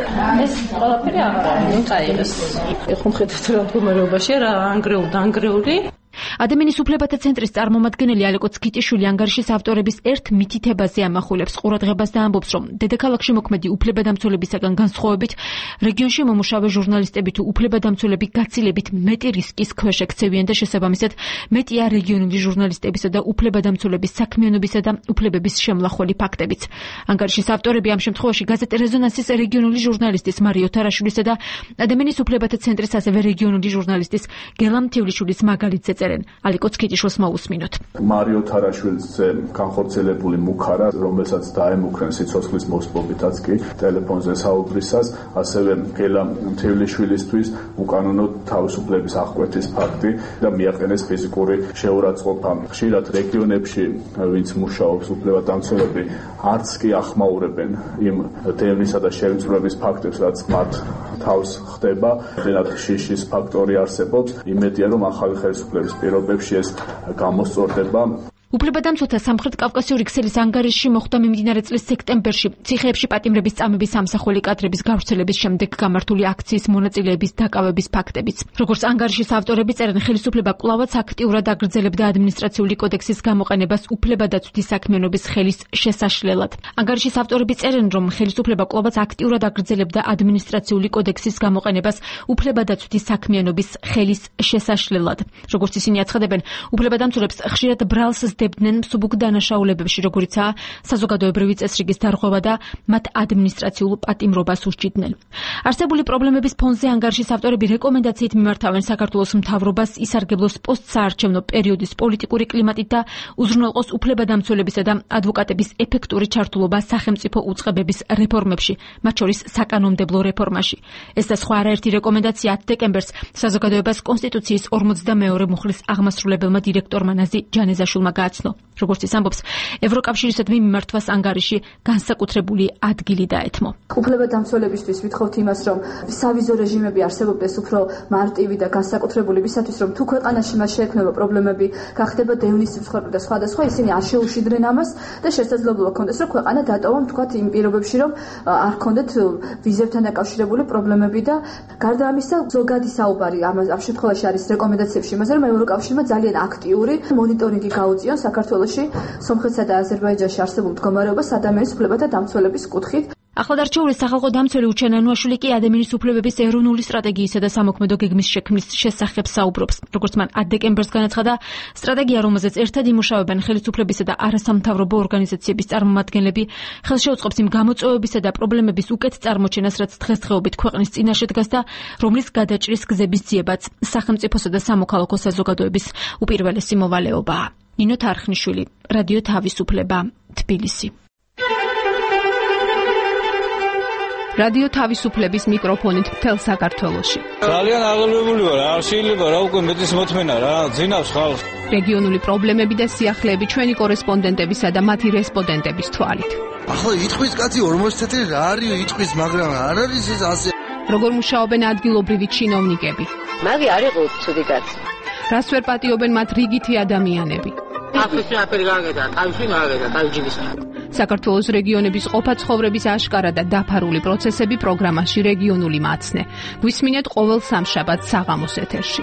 ეს ყველაფერი აღარ წაიღეს. ეხლა მხედრით რა მდგომარეობაშია, რა ანგრეული. ადამიანის უფლებათა ცენტრის წარმომადგენელი ალეკო ცქიტიშვილი ანგარიშის ავტორების ერთ მითითებაზე ამახვილებს ყურადღებას და ამბობს, რომ დედაქალაქში მოქმედი უფლებადამცველებისაგან განსხვავებით, რეგიონში მომუშავე ჟურნალისტები თუ უფლებადამცველები გაცილებით მეტი რისკის ქვეშ ექცევიან და შესაბამისად მეტია რეგიონული ჟურნალისტებისა და უფლებადამცველების საქმიანობისა და უფლებების შემლახველი ფაქტებიც. ანგარიშის ავტორები ამ შემთხვევაში გაზეთ რეზონანსის რეგიონული ჟურნალისტის მარიო თარაშვილისა და ადამიანის უფლებათა ცენტრის ასევე რეგიონული ჟურნალისტის გელა მთივლიშვილის მაგალითზე წერენ. ალეკო ცქიტიშვილს მოусმინოთ. მარიო თარაშვილზე განხორციელებული მუქარა, რომელსაც დაემუქრენ სიცოცხლის მოსპობითაც კი ტელეფონზე საუბრისას, ასევე გელა მთივლიშვილისთვის უკანონო თავისუფლების აღკვეთის ფაქტი და მიაყენეს ფიზიკური შეურაცხყოფა. ხშირად რეგიონებში, ვინც მუშაობს უფლებადამცველები, არც კი ახმაურებენ იმ დევნისა და შევიწროების ფაქტებს, რაც მათ თავს ხდება. დედათ შიშის ფაქტორი არსებობს. იმედია, რომ ახალი ხელისუფლების პირობებში ეს გამოსწორდება. უფლებადამცველთა სამხრეთ კავკასიური ქსელის ანგარიში მოხდა მიმდინარე წლის სექტემბერში. ციხეებში პატიმრების წამების სამსახველი კადრების გავრცელების შემდეგ გამართული აქციის მონაწილეების დაკავების ფაქტებიც. როგორც ანგარიშის ავტორები წერენ, ხელისუფლება კვლავაც აქტიურად აგრძელებდა ადმინისტრაციული კოდექსის გამოყენებას უფლებადაცვითი საქმიანობის ხელის შესაშლელად. ანგარიშის ავტორები წერენ, რომ ხელისუფლება კვლავაც აქტიურად აგრძელებდა ადმინისტრაციული კოდექსის გამოყენებას უფლებადაცვითი საქმიანობის ხელის შესაშლელად. როგორც ისინი აცხადებენ, უფლებადამცველებს ხშირად ბრალს ხდებდნენ მსუბუქ დანაშაულებებში, როგორიცაა საზოგადოებრივი წესრიგის დარღვევა და მათ ადმინისტრაციულ პატიმრობას უსჯიდნენ. არსებული პრობლემების ფონზე ანგარიშის ავტორები რეკომენდაციით მიმართავენ საქართველოს მთავრობას ისარგებლოს პოსტსაარჩევნო პერიოდის პოლიტიკური კლიმატით და უზრუნველყოს უფლებადამცველებისა და ადვოკატების ეფექტური ჩართულობა სახელმწიფო უწყებების რეფორმებში, მათ შორის საკანონმდებლო რეფორმაში. ეს და სხვა არაერთი რეკომენდაცია 10 დეკემბერს საზოგადოებას კონსტიტუციის 42 მუხლის აღმასრულებელმა დირექტორმა ნაზი ჯანეზაშვილმა გააცნო. როგორც ის ამბობს, ევროკავშირისადმი მიმართვას ანგარიში განსაკუთრებული ადგილი დაეთმო. უფლებადამცველებისთვის ვითხოვთ იმას, რომ სავიზო რეჟიმები არსებობდეს უფრო მარტივი და განსაკუთრებული ვისათვის, რომ თუ ქვეყანაში მას შეექმნება პრობლემები, გახდება დევნის სიცხორე და სხვადასხვა, ისინი არ შეუშვიდნენ ამას და შესაძლებლობა ჰქონდეს, რომ ქვეყანა დატოვა თქვათ იმ პირობებში, რომ არ ჰქონდეთ ვიზებთან დაკავშირებული პრობლემები და გარდა ამისა, ზოგადი საუბარი ამ შემთხვევაში არის რეკომენდაციებში იმაზე, რომ ევროკავშირმა ძალიან აქტიური მონიტორინგი გაუწიონ საქართველოში, სომხეთსა და აზერბაიჯანში არსებულ მდგომარეობას ადამიანის უფლებათა დამცველების კუთხით. ახლადარჩეული სახალხო დამცველი უჩენ ანუაშვილი კი ადამიანის უფლებების ეროვნული სტრატეგიისა და სამოქმედო გეგმის შექმნის შესახებ საუბრობს. როგორც მან 10 დეკემბერს განაცხადა, სტრატეგია, რომელზეც ერთად იმუშავებენ ხელისუფლებისა და არასამთავრობო ორგანიზაციების წარმომადგენლები, ხელშეუწყობს იმ გამოწვევებისა და პრობლემების უკეთ წარმოჩენას, რაც დღესდღეობით ქვეყნის წინაშე დგას და რომლის გადაჭრის გზების ძიებაც სახელმწიფოსა და სამოქალაქო საზოგადოების უპირველესი მოვალეობაა. ნინო თარხნიშვილი, რადიო თავისუფლება, თბილისი. რადიო თავისუფლების მიკროფონით მთელ საქართველოში. ძალიან აღელვებული ვარ, არ შეიძლება რა უკვე მეტის მოთმენა რა, ძინავს ხალხს. რეგიონული პრობლემები და სიახლეები ჩვენი კორესპონდენტებისა და მათი რესპონდენტების თვალით. ახლა იტყვის კაცი 40 წელი რა არის იტყვის, მაგრამ არ არის ეს ასე. როგორ მუშაობენ ადგილობრივი ჩინოვნიკები? მაგი არ იყო ცუდი კაცი. რას ვერ პატიობენ მათ რიგითი ადამიანები? აფრიკა აფრიკაგედა, თავში მაგედა, თავჯიბის. საქართველოს რეგიონების ყოფა ცხოვრების აშკარა და დაფარული პროცესები პროგრამაში რეგიონული მაცნე. გვისმინეთ ყოველ სამშაბათს საღამოს ეთერში.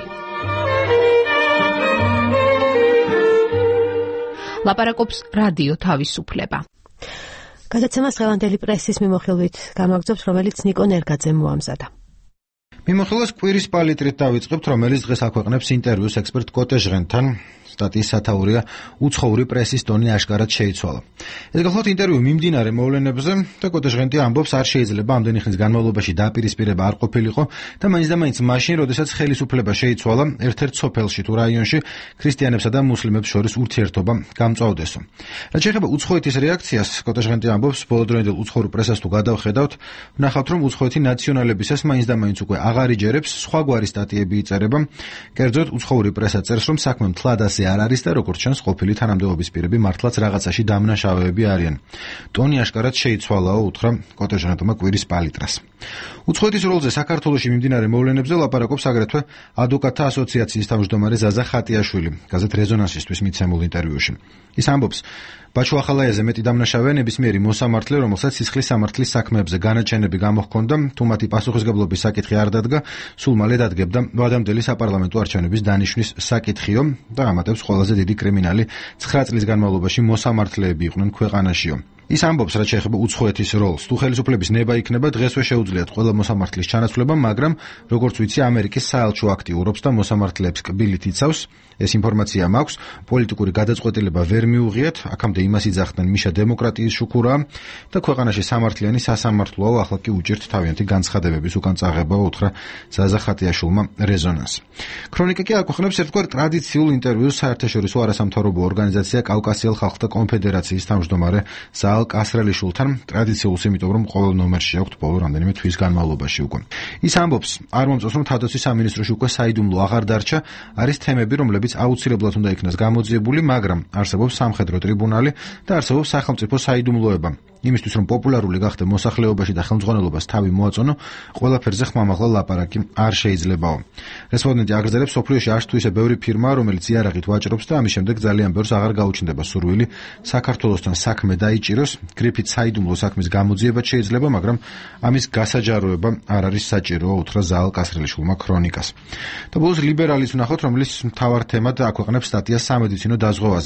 ლაპარაკობს რადიო თავისუფლება. გადაცემას დღევანდელი პრესის მიმოხილვით გამაგზობს, რომელიც ნიკო ნერგაძემ მოამზადა. მიმოხილვას კვირის პალიტრით დავიწყებთ, რომელიც დღეს აქვეყნებს ინტერვიუს ექსპერტ კოტე ჟღენთან. სტატიის სათაურია უცხოური პრესის ტონი აშკარად შეიცვალა. ეს გახლავთ ინტერვიუ მიმდინარე მოვლენებზე და კოტე ჟღენტი ამბობს, არ შეიძლება ამდენი ხნის განმავლობაში დაპირისპირება არ ყოფილიყო და მაინც მაშინ, როდესაც ხელისუფლება შეიცვალა, ერთ-ერთ სოფელში თუ რაიონში ქრისტიანებსა და მუსლიმებს შორის ურთიერთობა გამწვავდესო. რაც შეეხება უცხოეთის რეაქციას, კოტე ჟღენტი ამბობს, ბოლოდროინდელ უცხოურ პრესას თუ გადავხედავთ, ვნახავთ, რომ უცხოეთი ნაციონალებისას მაინც უკვე აღარ იჯერებს, სხვაგვარი სტატიები იწერება. კერძოდ, უცხოური პრესა წერს, რომ საქმე მთლად ასე არ არის და როგორც ჩანს, ყოფილი თანამდებობის პირები მართლაც რაღაცაში დამნაშავეები არიან. ტონი აშკარად შეიცვალაო, უთხრა კოტე ჟღენტმა კვირის პალიტრას. უცხოეთის როლზე საქართველოში მიმდინარე მოვლენებზე ლაპარაკობს აგრეთვე ადვოკატთა ასოციაციის თავმჯდომარე ზაზა ხატიაშვილი, გაზეთ რეზონანსისთვის მიცემულ ინტერვიუში. ის ამბობს, ბაჩუ ახალაიაზე მეტი დამნაშავეა ნებისმიერი მოსამართლე, რომელსაც სისხლის სამართლის საქმეებზე განაჩენები გამოჰქონდა, თუ მათი პასუხისგებლობის საკითხი არ დადგა, სულ მალე დადგებდა ვადამდელი საპარლამენტო არჩევნების დანიშვნის საკითხიო და ამატებს, ყველაზე დიდი კრიმინალი 9 წლის განმავლობაში მოსამართლეები იყვნენ ქვეყანაშიო. ის ამბობს, რაც შეეხება უცხოეთის როლს. თუ ხელისუფლების ნება იქნება, დღესვე შეუძლიათ ყველა მოსამართლის ჩანაცვლება, მაგრამ როგორც ვიცი, ამერიკის საელჩო აქტიურობს და მოსამართლეებს კბილით იცავს. ეს ინფორმაცია მაქვს, პოლიტიკური გადაწყვეტილება ვერ მიუღიათ, აქამდე იმას იძახდნენ, მიშა დემოკრატიის შუქურაა და ქვეყანაში სამართლიანი სასამართლოა, ახლა კი უჭირთ თავიანთი განცხადებების უკან წაღება, უთხრა ზაზა ხატიაშვილმა რეზონანსს. ქრონიკა კი აქვეყნებს ერთგვარ ტრადიციულ ინტერვიუს საერთაშორისო არასამთავრობო ორგანიზაცია კავკასიელ ხალხთა კონფედერაციის თავმჯდომარე ზაალ კასრელიშვილთან, ტრადიციულს, იმიტომ რომ ყოველ ნომერში აქვთ ბოლო რამდენიმე თვის განმავლობაში უკვე. ის ამბობს, არ მომწონს, რომ თავდაცვის სამინისტროში უკვე საიდუმლო აღარ დარჩა, არის თემები, რომლებიც აუცილებლად უნდა იქნას გამოძიებული, მაგრამ არსებობს სამხედრო ტრიბუნალი და არსებობს სახელმწიფო საიდუმლოება. იმისთვის, რომ პოპულარული გახდე მოსახლეობაში და ხელმძღვანელობას თავი მოაწონო, ყველაფერზე ხმამაღლა ლაპარაკი არ შეიძლებაო. რესპონდენტი აგრძელებს, სოფლიოში არც თუ ისე ბევრი ფირმაა, რომელიც იარაღით ვაჭრობს და ამის შემდეგ ძალიან ბევრს აღარ გაუჩნდება სურვილი საქართველოსთან საქმე დაიჭიროს, გრიფით საიდუმლო საქმის გამოძიება შეიძლება, მაგრამ ამის გასაჯაროება არ არის საჭირო, უთხრა ზაალ კასრელიშვილმა ქრონიკას. და ბოლოს ლიბერალის ვნახოთ, რომელიც მთავარ თემად აქვეყნებს სტატიას სამედიცინო დაზღვევაზე.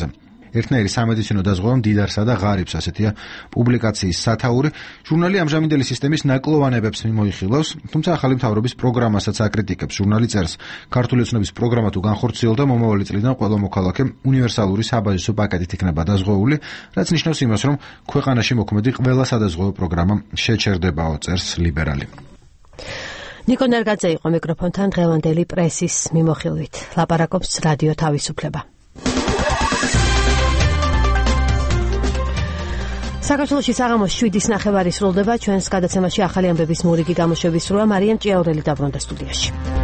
ერთნაირი სამედიცინო დაზღვევა მდიდარსა და ღარიბს, ასეთია პუბლიკაციის სათაური. ჟურნალი ამჟამინდელი სისტემის ნაკლოვანებებს მოიხილავს, თუმცა ახალი მთავრობის პროგრამასაც აკრიტიკებს. ჟურნალი წერს, ქართული ოცნების პროგრამა თუ განხორციელდა, მომავალი წლიდან ყველა მოქალაქე უნივერსალური საბაზისო პაკეტით იქნება დაზღვეული, რაც ნიშნავს იმას, რომ ქვეყანაში მოქმედი ყველა სადაზღვევო პროგრამა შეჩერდებაო, წერს ლიბერალი. ნიკო ნერგაძე იყო მიკროფონთან დღევანდელი პრესის მიმოხილვით. ლაპარაკობს რადიო თავისუფლება. საქართველოში საღამოს 7-ის ნახევარი სრულდება. ჩვენს გადაცემაში ახალი ამბების მორიგი გამოშვების სრულა მარიამ ჭიაურელი დაბრუნდა სტუდიაში.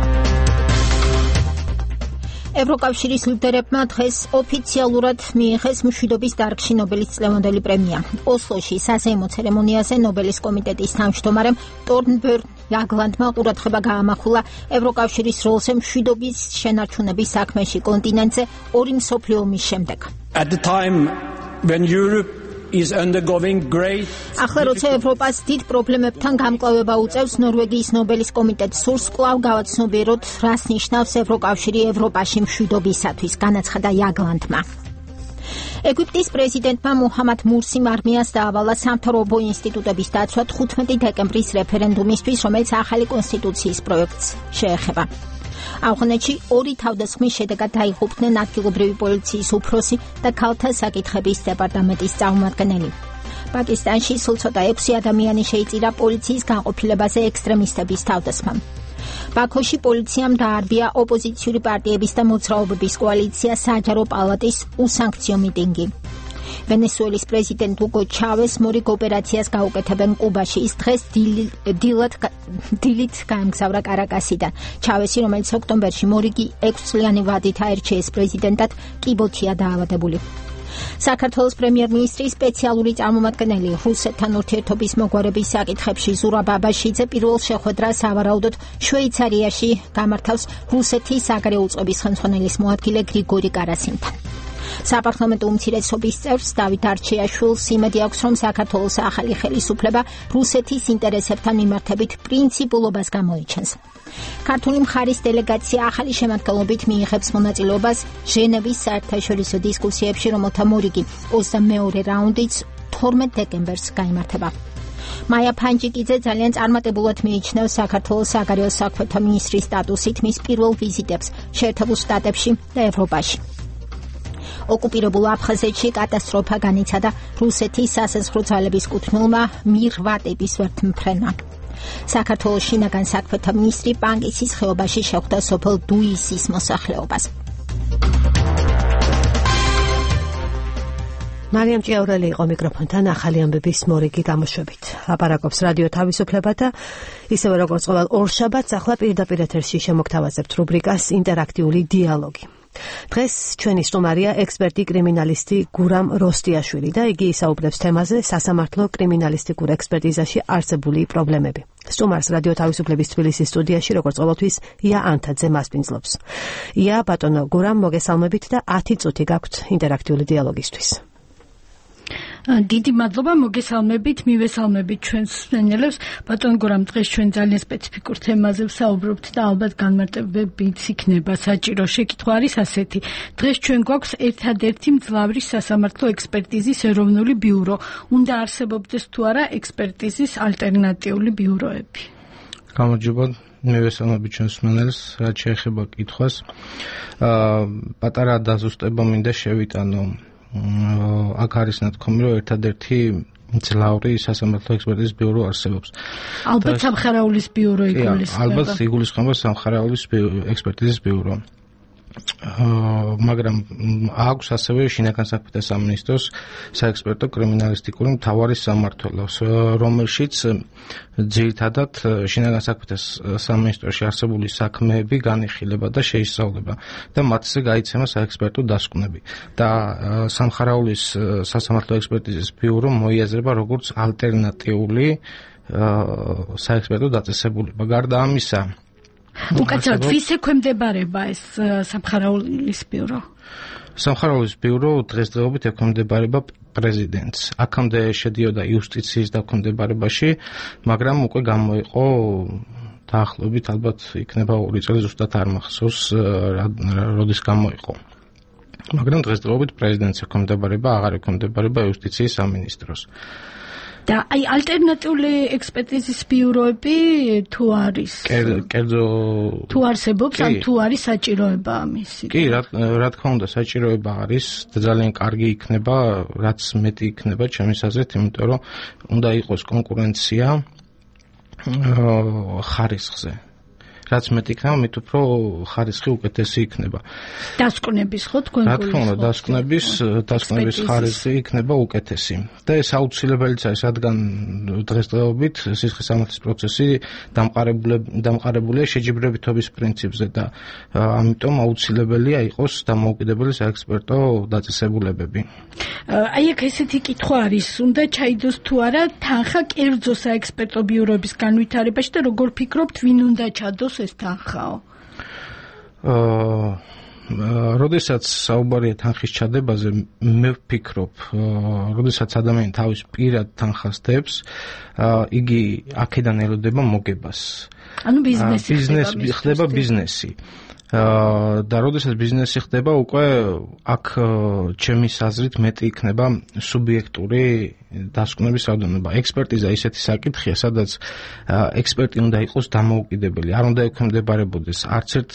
ევროკავშირის ლიდერებმა დღეს ოფიციალურად მიიღეს მშვიდობის დარგში ნობელის წლევანდელი პრემია. ოსლოში საზეიმო ცერემონიაზე ნობელის კომიტეტის თავმჯდომარემ თორნბერგ იაგლანდმა ყურადღება გაამახვილა ევროკავშირის როლზე მშვიდობის შენარჩუნების საქმეში კონტინენტზე ორი მსოფლიო ომის შემდეგ. At the time when Europe is undergoing great ახლა როცა ევროპას დიდ პრობლემებთან გამკლავება უწევს, ნორვეგიის ნობელის კომიტეტს სურს კვლავ გავაცნობიეროთ, რას ნიშნავს ევროკავშირი ევროპაში მშვიდობისათვის, განაცხადა იაგლანდმა. ეგვიპტის პრეზიდენტმა მუჰამად მურსიმ არმიას დაავალა სამთავრობო ინსტიტუტების დაცვა 15 დეკემბრის რეფერენდუმისთვის, რომელიც ახალი კონსტიტუციის პროექტს შეეხება. ავღანეთში ორი თავდასხმის შედეგად დაიღუპნენ ადგილობრივი პოლიციის უფროსი და ქალთა საკითხების დეპარტამენტის წარმომადგენელი. პაკისტანში სულ ცოტა 6 ადამიანი შეიწირა პოლიციის განყოფილებაზე ექსტრემისტების თავდასხმამ. ბაქოში პოლიციამ დაარბია ოპოზიციური პარტიების და მოძრაობების კოალიცია საჯარო პალატის უსანქციო მიტინგი. ვენესუელის პრეზიდენტ უგო ჩავეს მორიგ ოპერაციას გაუკეთებენ კუბაში. ის დღეს დილით გაემგზავრა კარაკასიდან. ჩავესი, რომელიც ოქტომბერში მორიგი 6 წლიანი ვადით აირჩიეს პრეზიდენტად, კიბოთია დაავადებული. საქართველოს პრემიერ-მინისტრის სპეციალური წარმომადგენელი რუსეთთან ურთიერთობის მოგვარების საკითხებში ზურაბ ბაბაშიძე პირველ შეხვედრას ავარაუდოდ შვეიცარიაში გამართავს რუსეთის საგარეო უწყების ხელმძღვანელის მოადგილე გრიგორი კარასინთან. საპარლამენტო უმცირესობის წევრს დავით არჩიაშვილს იმედი აქვს, რომ საქართველოს ახალი ხელისუფლება რუსეთის ინტერესებთან მიმართებით პრინციპულობას გამოიჩენს. ქართული მხარის დელეგაცია ახალი შემადგენლობით მიიღებს მონაწილეობას ჟენევის საერთაშორისო დისკუსიებში, რომელთა მორიგი 22 რაუნდიც 12 დეკემბერს გაიმართება. მაია ფანჯიკიძე ძალიან წარმატებულად მიიჩნევს საქართველოს საგარეო საქმეთა მინისტრის სტატუსით მის პირველ ვიზიტებს შეერთებულ შტატებში და ევროპაში. ოკუპირებულ აფხაზეთში კატასტროფა განიცადა რუსეთის სასაზღვრო ძალების კუთვნილმა მირვატების ვერთმფრენამ. საქართველოს შინაგან საქმეთა მინისტრი პანკისის ხეობაში შეხვდა სოფელ დუისის მოსახლეობას. მარიამ ჭიაურელი იყო მიკროფონთან ახალი ამბების მორიგი გამოშვებით. ლაპარაკობს რადიო თავისუფლება და ისევე როგორც ყოველ ორშაბათს ახლა პირდაპირ ეთერში შემოგთავაზებთ რუბრიკას ინტერაქტიული დიალოგი. დღეს ჩვენი სტუმარია ექსპერტი კრიმინალისტი გურამ როსტიაშვილი და იგი ისაუბრებს თემაზე სასამართლო კრიმინალისტიკურ ექსპერტიზაში არსებული პრობლემები. სტუმარს რადიო თავისუფლების თბილისის სტუდიაში როგორც ყოველთვის ია ანთაძე მასპინძლობს. ია ბატონო გურამ, მოგესალმებით და 10 წუთი გაქვთ ინტერაქტიული დიალოგისთვის. დიდი მადლობა, მოგესალმებით, მივესალმებით ჩვენს მსმენელებს. ბატონ გურამ, დღეს ჩვენ ძალიან სპეციფიკურ თემაზე ვსაუბრობთ და ალბათ განმარტებებიც იქნება საჭირო. შეკითხვა არის ასეთი: დღეს ჩვენ გვაქვს ერთადერთი მძლავრი სასამართლო ექსპერტიზის ეროვნული ბიურო. უნდა არსებობდეს თუ არა ექსპერტიზის ალტერნატიული ბიუროები? გამარჯობა, მივესალმებით ჩვენს მსმენელს, რაც შეეხება კითხვას. პატარა დაზუსტება მინდა შევიტანო. აქ არის ნათქვამი, რომ ერთადერთი მძლავრი სასამართლო ექსპერტიზის ბიურო არსებობს. ალბათ სამხარაულის ბიურო იგულისხმება. ალბათ იგულისხმება სამხარაულის ექსპერტიზის ბიურო. მაგრამ აქვს ასევე შინაგან საქმეთა სამინისტროს საექსპერტო კრიმინალისტიკური მთავარი სამმართველოს, რომელშიც ძირითადად შინაგან საქმეთა სამინისტროში არსებული საქმეები განიხილება და შეისწავლება და მათზე გაიცემა საექსპერტო დასკვნები. და სამხარაულის სასამართლო ექსპერტიზის ბიურო მოიაზრება როგორც ალტერნატიული საექსპერტო დაწესებულება. გარდა ამისა, უკაცრავად ვის ექვემდებარება ეს სამხარაულის ბიურო? სამხარაულის ბიურო დღესდღეობით ექვემდებარება პრეზიდენტს. აქამდე შედიოდა იუსტიციის დაქვემდებარებაში, მაგრამ უკვე გამოიყო დაახლოებით ალბათ იქნება 2 წელი, ზუსტად არ მახსოვს, როდის გამოიყო. მაგრამ დღესდღეობით პრეზიდენტს ექვემდებარება, აღარ ექვემდებარება იუსტიციის სამინისტროს. და აი ალტერნატიული ექსპერტიზის ბიუროები თუ არის? კერძო თუ არსებობს, ან თუ არის საჭიროება ამისი? კი, რა თქმა უნდა, საჭიროება არის და ძალიან კარგი იქნება, რაც მეტი იქნება ჩემის აზრით, იმიტომ რომ უნდა იყოს კონკურენცია ხარისხზე. რაც მეტი იქნება, მით უფრო ხარისხი უკეთესი იქნება. დასკვნების ხო თქვენ რა თქმა უნდა, დასკვნების ხარისხი იქნება უკეთესი. და ეს აუცილებელიც არის, რადგან დღესდღეობით სისხლისამართლის პროცესი დამყარებულია შეჯიბრებითობის პრინციპზე და ამიტომ აუცილებელია იყოს დამოუკიდებელი საექსპერტო დაწესებულებები. აი აქ ესეთი კითხვა არის, უნდა ჩაიდოს თუ არა თანხა კერძო საექსპერტო ბიუროების განვითარებაში და როგორ ფიქრობთ, ვინ უნდა ჩადოს ეს თანხაო? როდესაც საუბარია თანხის ჩადებაზე, მე ვფიქრობ, როდესაც ადამიანი თავის პირად თანხას დებს, იგი აქედან ელოდება მოგებას. ანუ ბიზნესი ხდება ბიზნესი. და როდესაც ბიზნესი ხდება, უკვე აქ ჩემის აზრით მეტი იქნება სუბიექტური დასკვნების რაოდენობა. ექსპერტიზა ისეთი საკითხია, სადაც ექსპერტი უნდა იყოს დამოუკიდებელი, არ უნდა ექვემდებარებოდეს არც ერთ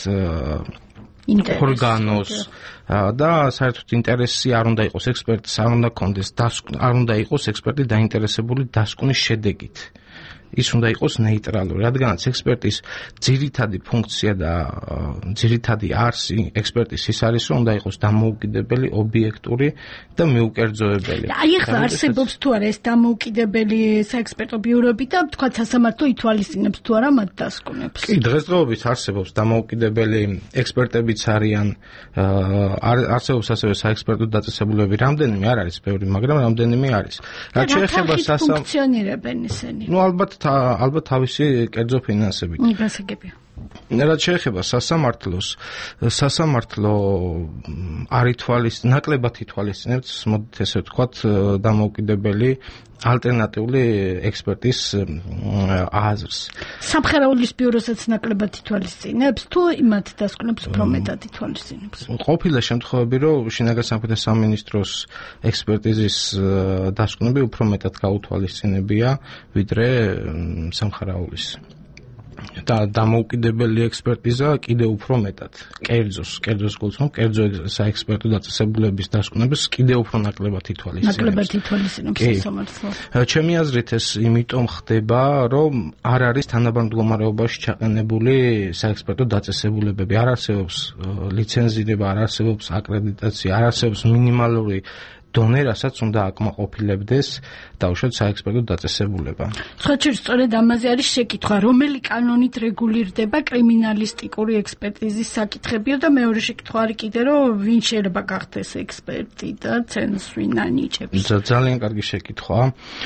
ორგანოს და საერთოდ ინტერესი არ უნდა იყოს ექსპერტის, არ უნდა კონდეს არ უნდა იყოს ექსპერტი დაინტერესებული დასკვნის შედეგით. ის უნდა იყოს ნეიტრალური, რადგანაც ექსპერტის ძირითადი ფუნქცია და ძირითადი არსი ექსპერტის ის არის, რომ უნდა იყოს დამოუკიდებელი, ობიექტური და მიუკერძოებელი. აი ახლა არსებობს თუ არა ეს დამოუკიდებელი საექსპერტო ბიუროები და თქვა სასამართლო ითვალისწინებს თუ არა მათ დასკვნებს? კი, დღესდღეობით არსებობს დამოუკიდებელი ექსპერტებიც არიან, არსებობს ასევე საექსპერტო დაწესებულებები, რამდენიმე არ არის ბევრი, მაგრამ რამდენიმე არის. რაც შეეხება ფუნქციონირებენ ისინი. ნუ ალბათ თავისი კერძო ფინანსებით. გასაგებია. რაც შეეხება სასამართლო ნაკლებად ითვალისწინებს, მოდით ესე ვთქვათ, დამოუკიდებელი ალტერნატიული ექსპერტის აზრს. სამხერაულის ბიუროსაც ნაკლებად ითვალისწინებს თუ იმათ დასკვნებს უფრო მეტად ითვალისწინებს? ყოფილა შემთხვევები, რომ შინაგან სამართლის სამინისტროს ექსპერტიზის დასკვნები უფრო მეტად გაუთვალისწინებია, ვიდრე სამხერაულის. და დამოუკიდებელი ექსპერტიზა კიდევ უფრო მეტად. კერძოს გულწრფელობ, კერძო საექსპერტო დაწესებულების დასკვნებს კიდევ უფრო ნაკლებად ითვალისწინებს. ნაკლებად ითვალისწინებს სასამართლო. ჩემი აზრით ეს იმიტომ ხდება, რომ არ არის თანაბარ მდგომარეობაში ჩაყენებული საექსპერტო დაწესებულებები, არ არსებობს ლიცენზირება, არ არსებობს აკრედიტაცია, არ არსებობს მინიმალური დონე, რასაც უნდა აკმაყოფილებდეს დაუშვათ საექსპერტო დაწესებულება. ხოჭირ სწორედ ამაზე არის შეკითხვა, რომელი კანონით რეგულირდება კრიმინალისტიკური ექსპერტიზის საკითხებიო და მეორე შეკითხვა არის კიდე, რომ ვინ შეიძლება გახდეს ექსპერტი და ცენს ვინ ანიჭებს. ძალიან კარგი შეკითხვაა.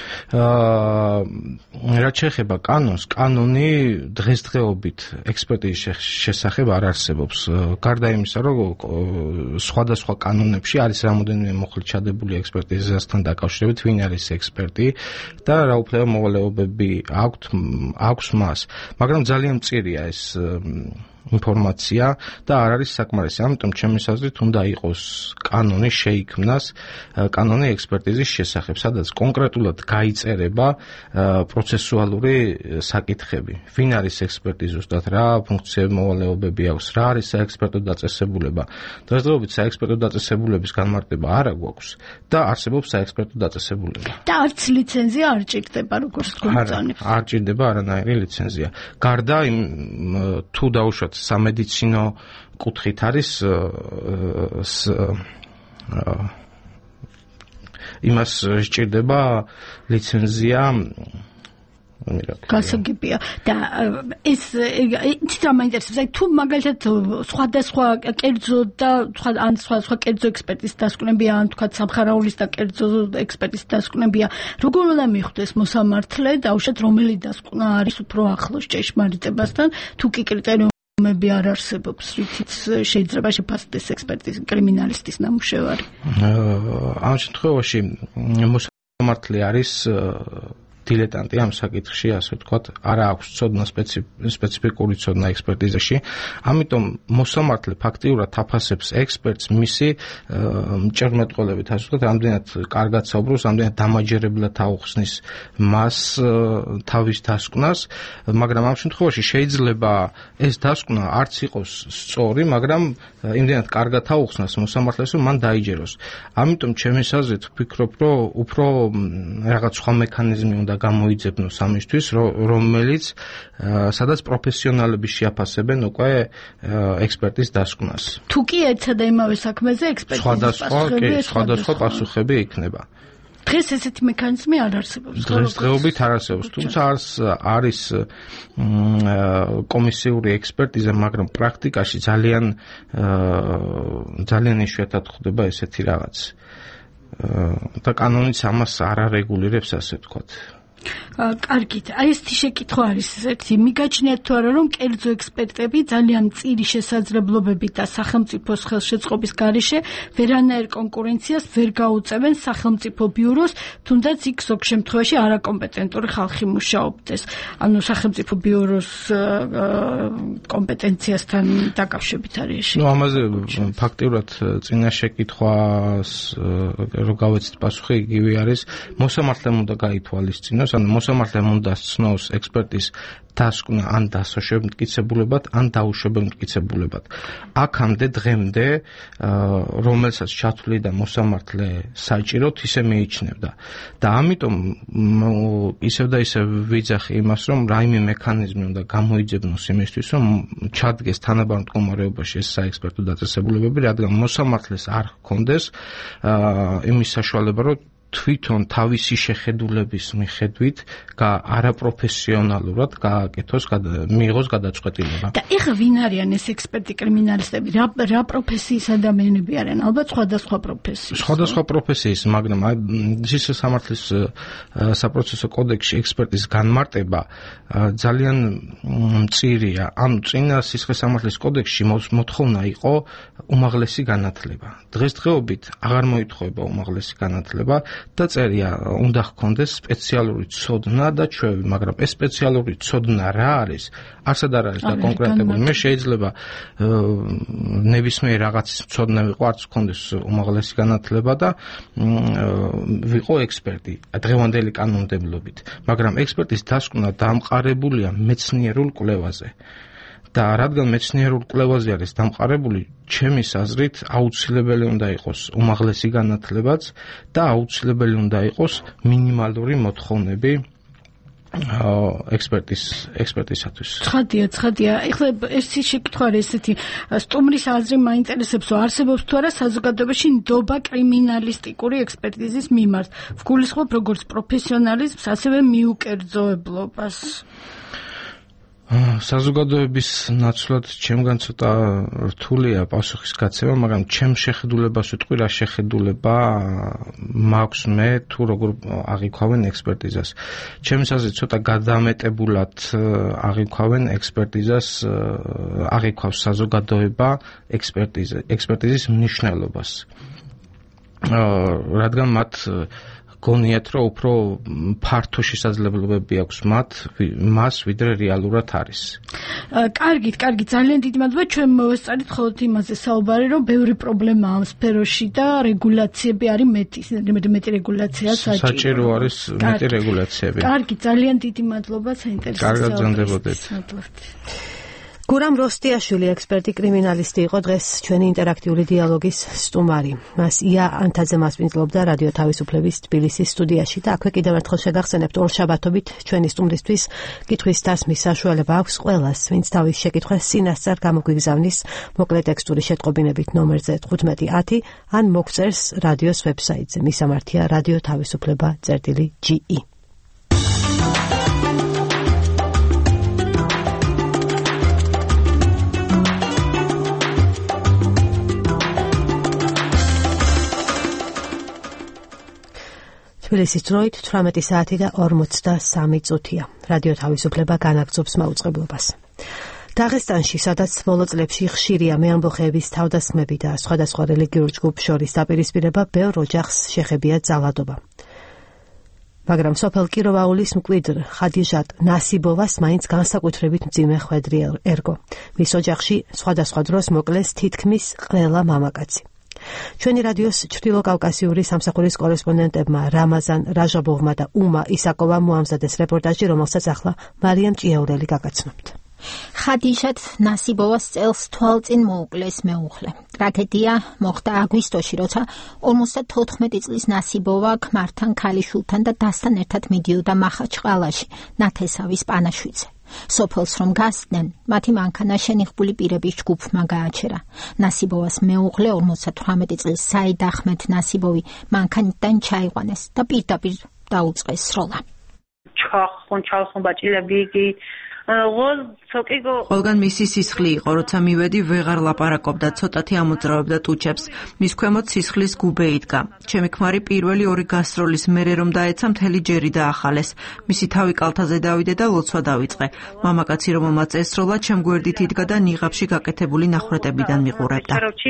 რაც შეეხება კანონს, კანონი დღესდღეობით ექსპერტიზის შესახებ არ არსებობს. გარდა იმისა, რომ სხვადასხვა კანონებში არის რამოდენიმე მოხლით ჩადებული ექსპერტიზასთან დაკავშირებით, ვინ არის ექსპერტი და რა უფლება მოვალეობები აქვს მას. მაგრამ ძალიან მწირია ეს ინფორმაცია და არ არის საკმარისი. ამიტომ ჩემის აზრით უნდა იყოს კანონი შეიქმნას, კანონი ექსპერტიზის შესახებ, სადაც კონკრეტულად გაიწერება პროცესუალური საკითხები. ვინ არის ექსპერტი ზუსტად, რა ფუნქციები მოვალეობები აქვს, რა არის საექსპერტო დაწესებულება. დღესდღეობით საექსპერტო დაწესებულების განმარტება არა გვაქვს და არსებობს საექსპერტო დაწესებულება. და არც ლიცენზია არ ჭირდება, როგორც თქვენ ბრძანებთ. არ ჭირდება არანაირი ლიცენზია. გარდა იმ თუ დაუშვათ სამედიცინო კუთხით არის იმას სჭირდება ლიცენზია გასაგებია და ეს ცოტა მაინტერესებს, აი თუ მაგალითად სხვადასხვა კერძო და სხვა კერძო ექსპერტის დასკვნებია, ან თქვა სამხარაულის და კერძო ექსპერტის დასკვნებია, როგორ უნდა მიხვდეს მოსამართლე დაუშვათ რომელი დასკვნა არის უფრო ახლოს ჭეშმარიტებასთან, თუ კი კრიტერიუმები არ არსებობს, რითიც შეიძლება შეფასდეს ექსპერტის კრიმინალისტის ნამუშევარი. ამ შემთხვევაში მოსამართლე არის დილეტანტი ამ საკითხში, ასე ვთქვათ, არა აქვს ცოდნა სპეციფიკური ცოდნა ექსპერტიზაში. ამიტომ მოსამართლე ფაქტიურად აფასებს ექსპერტს მისი მჭერმეტყველებით, ასე ვთქვათ, ამდენად კარგად საუბრობს, ამდენად დამაჯერებლად აუხსნის მას თავის დასკვნას, მაგრამ ამ შემთხვევაში შეიძლება ეს დასკვნა არც იყოს სწორი, მაგრამ იმდენად კარგად აუხსნას მოსამართლეს, რომ მან დაიჯეროს. ამიტომ ჩემის აზრით ვფიქრობ, რომ უფრო რაღაც სხვა მექანიზმი უნდა გამოიძებნოს ამისთვის, რომელიც სადაც პროფესიონალები შეაფასებენ უკვე ექსპერტის დასკვნას. თუ კი ერთსა და იმავე საქმეზე ექსპერტიზის სხვადასხვა პასუხები იქნება. დღეს ესეთი მექანიზმი არ არსებობს. დღესდღეობით არ არსებობს, თუმცა არის კომისიური ექსპერტიზა, მაგრამ პრაქტიკაში ძალიან იშვიათად ხდება ესეთი რაღაც. და კანონიც ამას არ არეგულირებს, ასე ვთქვათ. კარგით, აი ესეთი შეკითხვა არის ერთი. მიგაჩნიათ თუ არა, რომ კერძო ექსპერტები ძალიან მწირი შესაძლებლობებით და სახელმწიფოს ხელშეწყობის გარეშე ვერანაირ კონკურენციას ვერ გაუწევენ სახელმწიფო ბიუროს, თუნდაც იქ ზოგ შემთხვევაში არაკომპეტენტური ხალხი მუშაობდეს. ანუ სახელმწიფო ბიუროს კომპეტენციასთან დაკავშირებით არის. ამაზე ფაქტიურად წინა შეკითხვას რო გავეცით პასუხი იგივე არის, მოსამართლემ უნდა გაითვალისწინოს, ანუ მოსამართლემ უნდა სცნოს ექსპერტის დასკვნა ან დასაშვებმტკიცებულებად, ან დაუშვებმტკიცებულებად. აქამდე დღემდე, რომელსაც ჩათვლიდა მოსამართლე საჭიროდ, ისე მიიჩნევდა. და ამიტომ ისევ და ისევ ვიძახი იმას, რომ რაიმე მექანიზმი უნდა გამოიძებნოს იმისთვის, რომ ჩადგეს თანაბარ მდგომარეობაში ეს საექსპერტო დაწესებულებები, რადგან მოსამართლეს არ ჰქონდეს იმის საშუალება, რომ თვითონ თავისი შეხედულების მიხედვით არაპროფესიონალურად გააკეთოს, მიიღოს გადაწყვეტილება. და ეხლა ვინ არიან ეს ექსპერტი კრიმინალისტები? რა პროფესიის ადამიანები არიან? ალბათ სხვადასხვა პროფესიის. სხვადასხვა პროფესიის, მაგრამ სისხლის სამართლის საპროცესო კოდექსში ექსპერტის განმარტება ძალიან მწირია. ანუ წინა სისხლის სამართლის კოდექსში მოთხოვნა იყო უმაღლესი განათლება. დღესდღეობით აღარ მოითხოვება უმაღლესი განათლება. და წერია უნდა ჰქონდეს სპეციალური ცოდნა და ჩვევი, მაგრამ ეს სპეციალური ცოდნა რა არის? არსად არ არის დაკონკრეტებული. მე შეიძლება ნებისმიერ რაღაცის ცოდნა ვიყო, არც ჰქონდეს უმაღლესი განათლება და ვიყო ექსპერტი დღევანდელი კანონმდებლობით, მაგრამ ექსპერტის დასკვნა დამყარებულია მეცნიერულ კვლევაზე. და რადგან მეცნიერულ კვლევაზე არის დამყარებული, ჩემის აზრით აუცილებელი უნდა იყოს უმაღლესი განათლებაც და აუცილებელი უნდა იყოს მინიმალური მოთხოვნები ექსპერტისათვის. ცხადია. ეხლა ეს შეკითხვა არის ესეთი, სტუმრის აზრი მაინტერესებს, რომ არსებობს თუ არა საზოგადოებაში ნდობა კრიმინალისტიკური ექსპერტიზის მიმართ. ვგულისხმობ როგორც პროფესიონალიზმს, ასევე მიუკერძოებლობას. საზოგადოების ნაცვლად ჩემგან ცოტა რთულია პასუხის გაცემა, მაგრამ ჩემ შეხედულებას ვიტყვი, რა შეხედულება მაქვს მე თუ როგორ აღიქვავენ ექსპერტიზას. ჩემს აზრით ცოტა გადამეტებულად აღიქვავენ ექსპერტიზას, აღიქვავს საზოგადოება ექსპერტიზის მნიშვნელობას. რადგან მათ გონიათ, რომ უფრო ფართო შესაძლებლობები აქვს მას, ვიდრე რეალურად არის. კარგით, ძალიან დიდი მადლობა. ჩვენ მოვესწარით მხოლოდ იმაზე საუბარი, რომ ბევრი პრობლემაა ამ სფეროში და რეგულაციები არის მეტი რეგულაცია საჭირო არის მეტი რეგულაციები. კარგი, ძალიან დიდი მადლობა საინტერესო. კარგად გრძნობოდეთ. გურამ როსტიაშვილი ექსპერტი კრიმინალისტი იყო დღეს ჩვენი ინტერაქტიული დიალოგის სტუმარი. მას ია ანთაძე მასპინძლობდა რადიო თავისუფლების თბილისის სტუდიაში და აქვე კიდევ ერთხელ შეგახსენებთ, ორშაბათობით ჩვენი სტუმრისთვის კითხვის დასმის საშუალება აქვს ყველას, ვინც თავის შეკითხვას წინასწარ გამოგვიგზავნის მოკლე ტექსტური შეტყობინებით ნომერზე 1510 ან მოგწერს რადიოს ვებსაიტზე. მისამართია რადიო თავისუფლება.ge. თბილისის დროით 18 საათი და 43 წუთია. რადიო თავისუფლება განაგრძობს მაუწყებლობას. დაღესტანში, სადაც ბოლო წლებში ხშირია მეამბოხეების თავდასხმები და სხვადასხვა რელიგიურ ჯგუფ შორის დაპირისპირება, ბევრ ოჯახს შეხებია ძალადობა. მაგრამ სოფელ კიროვაულის მკვიდრ ხადიჟატ ნასიბოვას მაინც განსაკუთრებით მძიმე ხვედრი ერგო. მის ოჯახში სხვადასხვა დროს მოკლეს თითქმის ყველა მამაკაცი. ჩვენი რადიოს ჩრდილოკავკასიური სამსახურის კორესპონდენტებმა რამაზან რაჟაბოვმა და უმა ისაკოვამ მოამზადეს რეპორტაჟი, რომელსაც ახლა მარიამ ჭიაურელი გაგაცნობთ. ხადიჟატ ნასიბოვას წელს თვალწინ მოუკლეს მეუღლე. ტრაგედია მოხდა აგვისტოში, როცა 54 წლის ნასიბოვა ქმართან, ქალიშვილთან და დასთან ერთად მიდიოდა მახაჩყალაში, ნათესავის პანაშვიდზე. სოფელს რომ გასდნენ, მათი მანქანა შენიღბული პირების ჯგუფმა გააჩერა. ნასიბოვას მეუღლე 58 წლის საიდ ახმედ ნასიბოვი მანქანიდან ჩაიყვანეს და პირდაპირ დაუწყეს სროლა. ჩალხონ ბაჭილები ყველგან მისი სისხლი იყო, როცა მივედი ვეღარ ლაპარაკობდა, ცოტათი ამოძრავებდა ტუჩებს. მის ქვემოთ სისხლის გუბე იდგა. ჩემი ქმარი პირველი 2 გასტროლის მერე რომ დაეცა, მთელი ჯერი დაახალეს. მისი თავი კალთაზე დავიდე და ლოცვა დავიწყე. მამაკაცი რომელმაც ესროლა, ჩემ გვერდით იდგა და ნიღაბში გაკეთებული ნახრეტებიდან მიყურებდა.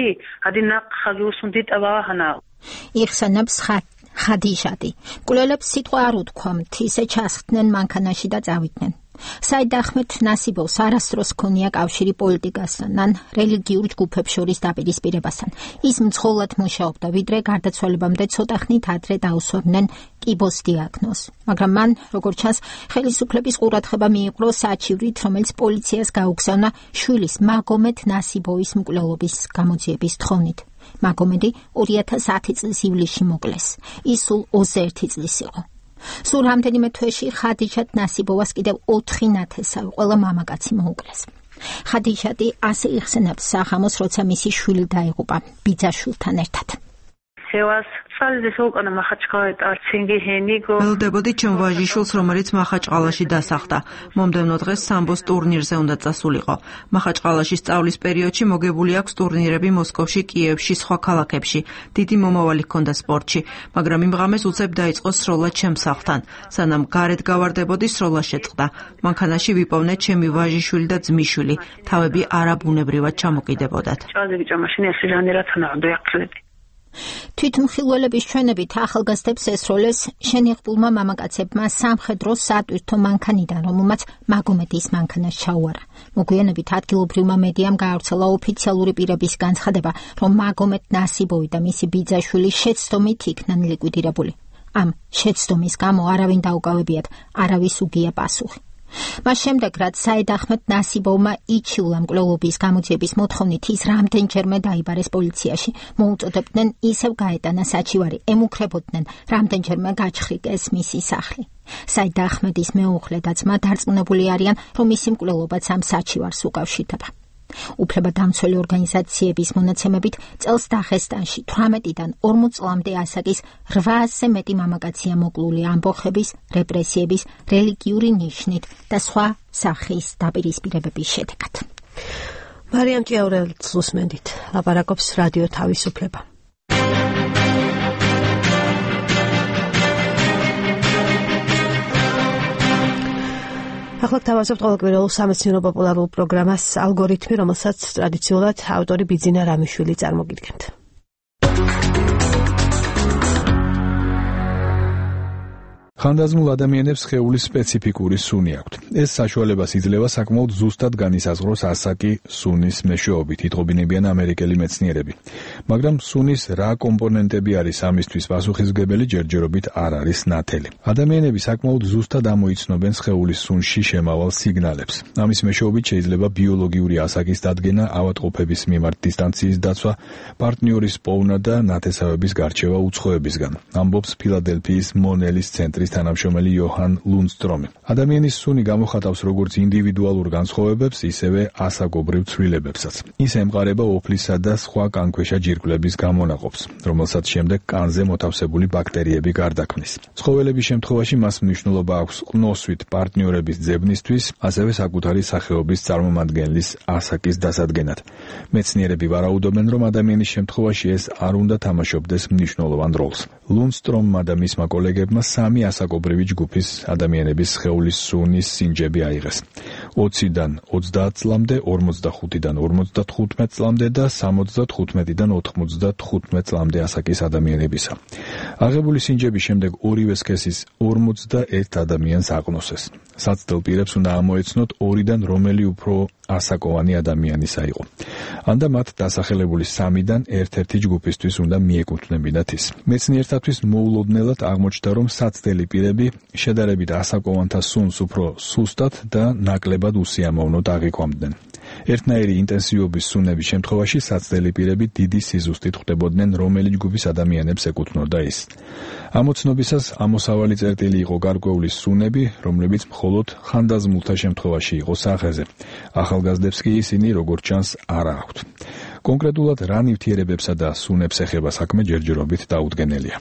იხსენებს ხადიჟატი. მკვლელებს სიტყვა არ უთქვამთ, ისე ჩასხდნენ მანქანაში და წავიდნენ. საიდ ახმედ ნასიბოვს არასდროს ჰქონია კავშირი პოლიტიკასთან ან რელიგიურ ჯგუფებს შორის დაპირისპირებასთან. ის მძღოლად მუშაობდა, ვიდრე გარდაცვალებამდე ცოტა ხნით ადრე დაუსვამდნენ კიბოს დიაგნოზს. მაგრამ მან, როგორც ჩანს, ხელისუფლების ყურადღება მიიღო საჩივრით, რომელიც პოლიციას გაუგზავნა შვილის მაგომედ ნასიბოვის მკვლელობის გამოძიების თხოვნით. მაგომედი 2010 წლის ივლისში მოკლეს. ის სულ 21 წლის იყო. სულ რამდენიმე თვეში ხადიჟატ ნასიბოვას კიდევ 4 ნათესავი, ყველა მამაკაცი მოუკლეს. ხადიჟატი ასე იხსენებს საღამოს, როცა მისი შვილი დაიღუპა ბიძაშვილთან ერთად. ველდებოდი ჩემ ვაჟიშვილს, რომელიც მახაჩყალაში დასახდა. მომდევნო დღეს სამბოს ტურნირზე უნდა წასულიყო. მახაჩყალაში სწავლის პერიოდში მოგებული აქვს ტურნირები მოსკოვში, კიევში, სხვა ქალაქებში. დიდი მომავალი ჰქონდა სპორტში, მაგრამ იმ ღამეს უცებ დაიწყო სროლა ჩემ სახლთან. სანამ გარეთ გავარდებოდი, სროლა შეწყდა. მანქანაში ვიპოვნე ჩემი ვაჟიშვილი და ძმისშვილი. თავები არაბუნებრივად ჩამოკიდებოდათ. თვითმხილველების ჩვენებით ახალგაზრდებს ესროლეს შენიღბულმა მამაკაცებმა სამხედრო სატვირთო მანქანიდან, რომელმაც მაგომედის მანქანას ჩაუარა. მოგვიანებით ადგილობრივმა მედიამ გაავრცელა ოფიციალური პირების განცხადება, რომ მაგომედ ნასიბოვი და მისი ბიძაშვილი შეცდომით იქნან ლიკვიდირებული. ამ შეცდომის გამო არავინ დაუკავებიათ, არავის უგია პასუხი. მას შემდეგ, რაც საიდ ახმედ ნასიბოვმა იჩივლა მკვლელობის გამოძიების მოთხოვნით, ის რამდენჯერმე დაიბარეს პოლიციაში. მოუწოდებდნენ ისევ გაეტანა საჩივარი, ემუქრებოდნენ რამდენჯერმე გაჩხრიკეს მისი სახლი. საიდ ახმედის მეუღლე და ძმა დარწმუნებული არიან, რომ მისი მკვლელობაც ამ საჩივარს უკავშირდება. უფლებადამცველი ორგანიზაციების მონაცემებით წელს დაღესტანში 18-დან 40 წლამდე ასაკის 800-ზე მეტი მამაკაცია მოკლული ამბოხების, რეპრესიების, რელიგიური ნიშნით და სხვა სახის დაპირისპირებების შედეგად. მარიამ ჭიაურელს უსმენთ. ლაპარაკობს რადიო თავისუფლება. ახლა თავაზობთ ყოველკვირეულ სამეცნიერო პოპულარულ პროგრამას ალგორითმი, რომელსაც ტრადიციულად ავტორი ბიძინა რამიშვილი წარმოგიდგენთ. ხანდაზმულ ადამიანებს სხეულის სპეციფიკური სუნი აქვთ. ეს საშუალებას იძლევა საკმაოდ ზუსტად განისაზღვროს ასაკი სუნის მეშვეობით, იტყობინებიან ამერიკელი მეცნიერები. მაგრამ სუნის რა კომპონენტები არის ამისთვის პასუხისმგებელი, ჯერჯერობით არ არის ნათელი. ადამიანები საკმაოდ ზუსტად ამოიცნობენ სხეულის სუნში შემავალ სიგნალებს. ამის მეშვეობით შეიძლება ბიოლოგიური ასაკის დადგენა, ავადმყოფების მიმართ დისტანციის დაცვა, პარტნიორის პოვნა და ნათესავების გარჩევა უცხოებისგან, ამბობს ფილადელფიის მონელის ცენტრის თანამშრომელი იოჰან ლუნდსტრომი. ადამიანის სუნი გამოხატავს როგორც ინდივიდუალურ განსხვავებებს, ისევე ასაკობრივ ცვლილებებსაც. ის ემყარება ოფლისა და სხვა კანქვეშა ჯირკვლების გამონაყოფს, რომელსაც შემდეგ კანზე მოთავსებული ბაქტერიები გარდაქმნის. ცხოველების შემთხვევაში მას მნიშვნელობა აქვს ყნოსვით პარტნიორების ძებნისთვის, ასევე საკუთარი სახეობის წარმომადგენლის ასაკის დასადგენად. მეცნიერები ვარაუდობენ, რომ ადამიანის შემთხვევაში ეს არ უნდა თამაშობდეს მნიშვნელოვან როლს. ლუნდსტრომმა და მისმა კოლეგებმა 3 ასაკობრივი ჯგუფის ადამიანების სხეულის სუნის სინჯები აიღეს. 20-დან 30 წლამდე, 45-დან 55 წლამდე და 75-დან 95 წლამდე ასაკის ადამიანებისა. აღებული სინჯების შემდეგ ორივე სქესის 51 ადამიანს აკნოსეს. საცდელ პირებს უნდა ამოეცნოთ 2-დან რომელი უფრო ასაკოვანი ადამიანისა იყო. ანდა მათ დასახელებული 3-დან ერთ-ერთი ჯგუფისთვის უნდა მიეკუთვნებინათ ის. მეცნიერთათვის მოულოდნელად აღმოჩნდა, რომ საცდელი პირები შედარებით ასაკოვანთა სუნს უფრო სუსტად და ნაკლებად უსიამოვნოდ აღიქვამდნენ. ერთნაირი ინტენსივობის სუნების შემთხვევაში საცდელი პირები დიდი სიზუსტით ხვდებოდნენ, რომელი ჯგუფის ადამიანებს ეკუთვნოდა ის. ამოცნობისას ამოსავალი წერტილი იყო გარკვეული სუნები, რომლებიც მხოლოდ ხანდაზმულთა შემთხვევაში იყო სახეზე. ახალგაზრდებს კი ისინი, როგორც ჩანს, არ აქვთ. კონკრეტულად რა ნივთიერებებსა და სუნებს ეხება საქმე ჯერჯერობით დაუდგენელია.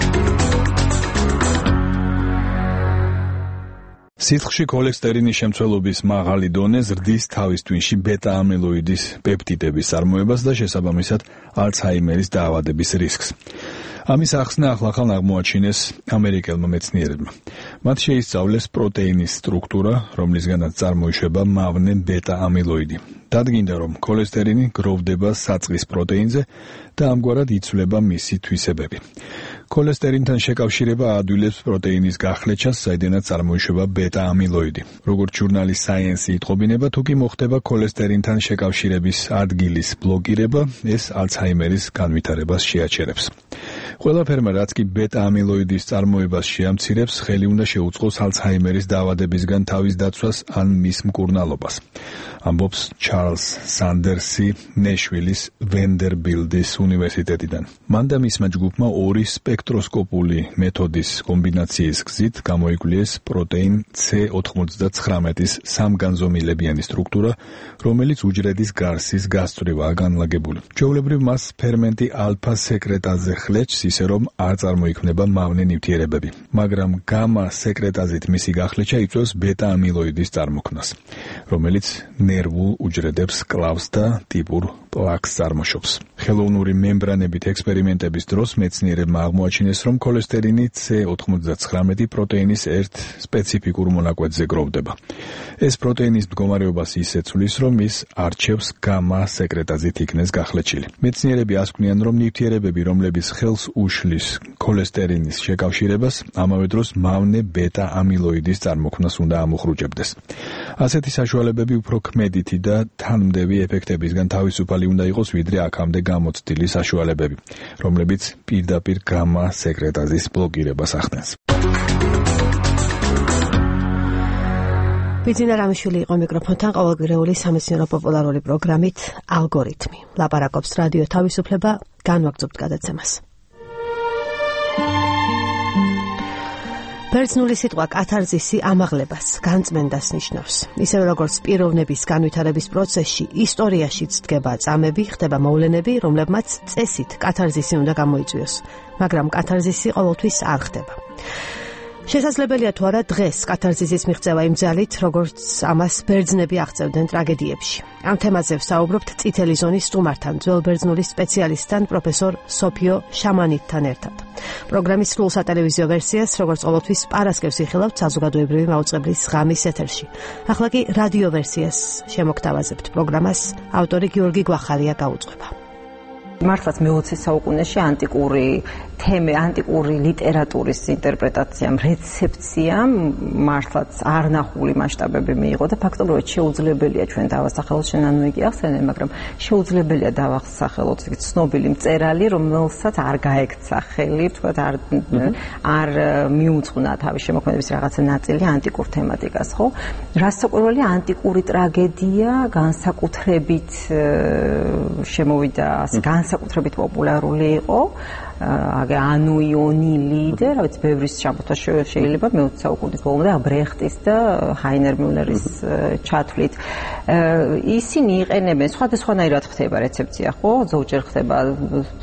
სითხში ქოლესტერინის შემცველობის მაღალი დონე ზრდის თავის ტვინში ბეტა-ამილოიდის პეპტიდების წარმოებას და შესაბამისად ალცჰაიმერის დაავადების რისკს. ამის ახსნა ახლახან აღმოაჩინეს ამერიკელმა მეცნიერებმა. მათ შეისწავლეს პროტეინის სტრუქტურა, რომლისგანაც წარმოიშვება მავნე ბეტა-ამილოიდი. დადგინდა, რომ ქოლესტერინი გროვდება საწყის პროტეინზე და ამგვარად იცვლება მისი თვისებები. ქოლესტერინთან შეკავშირება აადვილებს პროტეინის გახლეჩას, საიდანაც წარმოიშვება ბეტა-ამილოიდი. როგორც ჟურნალი Science იტყობინება, თუ კი მოხდება ქოლესტერინთან შეკავშირების ადგილის ბლოკირება, ეს ალცჰაიმერის განვითარებას შეაჩერებს. ყველაფერმა, რაც კი ბეტა-ამილოიდის წარმოებას შეამცირებს, ხელი უნდა შეუწყოს ალცჰაიმერის დაავადებისგან თავის დაცვას ან მის მკურნალობას. ამბობს ჩარლზ სანდერსი ნეშვილის ვენდერბილდის უნივერსიტეტიდან. მან და მისმა ჯგუფმა 2 სპექტროსკოპული მეთოდის კომბინაციის გზით გამოიკვლიეს პროტეინ C99-ის სამგანზომილებიანი სტრუქტურა, რომელიც უჯრედის გარსის გასწვრივაა განლაგებული. ჩვეულებრივ მას ფერმენტი ალფა სეკრეტაზზე ხლეჭს, ისე რომ არ წარმოიქმნება მავნე ნივთიერებები, მაგრამ გამა სეკრეტაზით მისი გახლეჩა იწვევს ბეტა-ამილოიდის წარმოქმნას, რომელიც ნერვულ უჯრედებს კლავს და ტიპურ პლაკს წარმოშობს. ხელოვნური მემბრანებით ექსპერიმენტების დროს მეცნიერებმა აღმოაჩინეს, რომ ქოლესტერინი C99 პროტეინის ერთ სპეციფიკურ მონაკვეთზე გროვდება. ეს პროტეინის მდგომარეობას ისე ცვლის, რომ ის არჩევს გამა სეკრეტაზით იქნეს გახლეჩილი. მეცნიერები ასკვნიან, რომ ნივთიერებები, რომლებიც ხელს უშლის ქოლესტერინის შეკავშირებას, ამავე დროს მავნე ბეტა-ამილოიდის წარმოქმნას უნდა ამოხრუჭებდეს. ასეთი საშუალებები უფრო ქმედითი და თანმდევი ეფექტებისგან თავისუფალი უნდა იყოს, ვიდრე აქამდე გამოცდილი საშუალებები, რომლებიც პირდაპირ გამა სეკრეტაზის ბლოკირებას ახდენს. ბიძინა რამიშვილი იყო მიკროფონთან ყოველგვარეული სამეცნიერო პოპულარული პროგრამით ალგორითმი. ლაპარაკობს რადიო თავისუფლება, განვაგრძობთ გადაცემას. ბერძნული სიტყვა კათარზისი ამაღლებას, განწმენდას ნიშნავს. ისევე როგორც პიროვნების განვითარების პროცესში ისტორიაშიც დგება წამები, ხდება მოვლენები, რომლებმაც წესით კათარზისი უნდა გამოიწვიოს, მაგრამ კათარზისი ყოველთვის არ ხდება. შესაძლებელია თუ არა დღეს კათარზისის მიღწევა იმ ძალით, როგორც ამას ბერძნები აღწევდნენ ტრაგედიებში. ამ თემაზე ვსაუბრობთ წითელი ზონის სტუმართან, ძველ ბერძნული სპეციალისტთან, პროფესორ სოფიო შამანიდთან ერთად. პროგრამის სრულ სატელევიზიო ვერსიას, როგორც ყოველთვის, პარასკევს იხილავთ საზოგადოებრივი მაუწყებლის ღამის ეთერში. ახლა კი რადიო ვერსიას შემოგთავაზებთ. პროგრამას ავტორი გიორგი გვახარია გაუძღვება. მართლაც მე-20 საუკუნეში ანტიკური თემა, ანტიკური ლიტერატურის ინტერპრეტაციამ, რეცეფციამ მართლაც არნახული მასშტაბები მიიღო და ფაქტობრივად შეუძლებელია ჩვენ დავასახელოთ, შენ ანუ იგი ახსენე, მაგრამ შეუძლებელია დავასახელოთ ცნობილი მწერალი, რომელსაც არ გაექცა ხელი, თქვათ არ მიუძღვნა თავის შემოქმედების რაღაცა ნაწილი ანტიკურ თემატიკას, ხო? რასაკვირველია, ანტიკური ტრაგედია განსაკუთრებით შემოვიდა, განსაკუთრებით პოპულარული იყო. ანუიონილი და რა ვიცი, ბევრის ჩამოთვლა შეიძლება მე-20 საუკუნის ბოლომდე ბრეხტის და ჰაინერ მიულერის ჩათვლით. ისინი იყენებენ სხვადასხვანაირად ხდება რეცეფცია, ხო? ზოგჯერ ხდება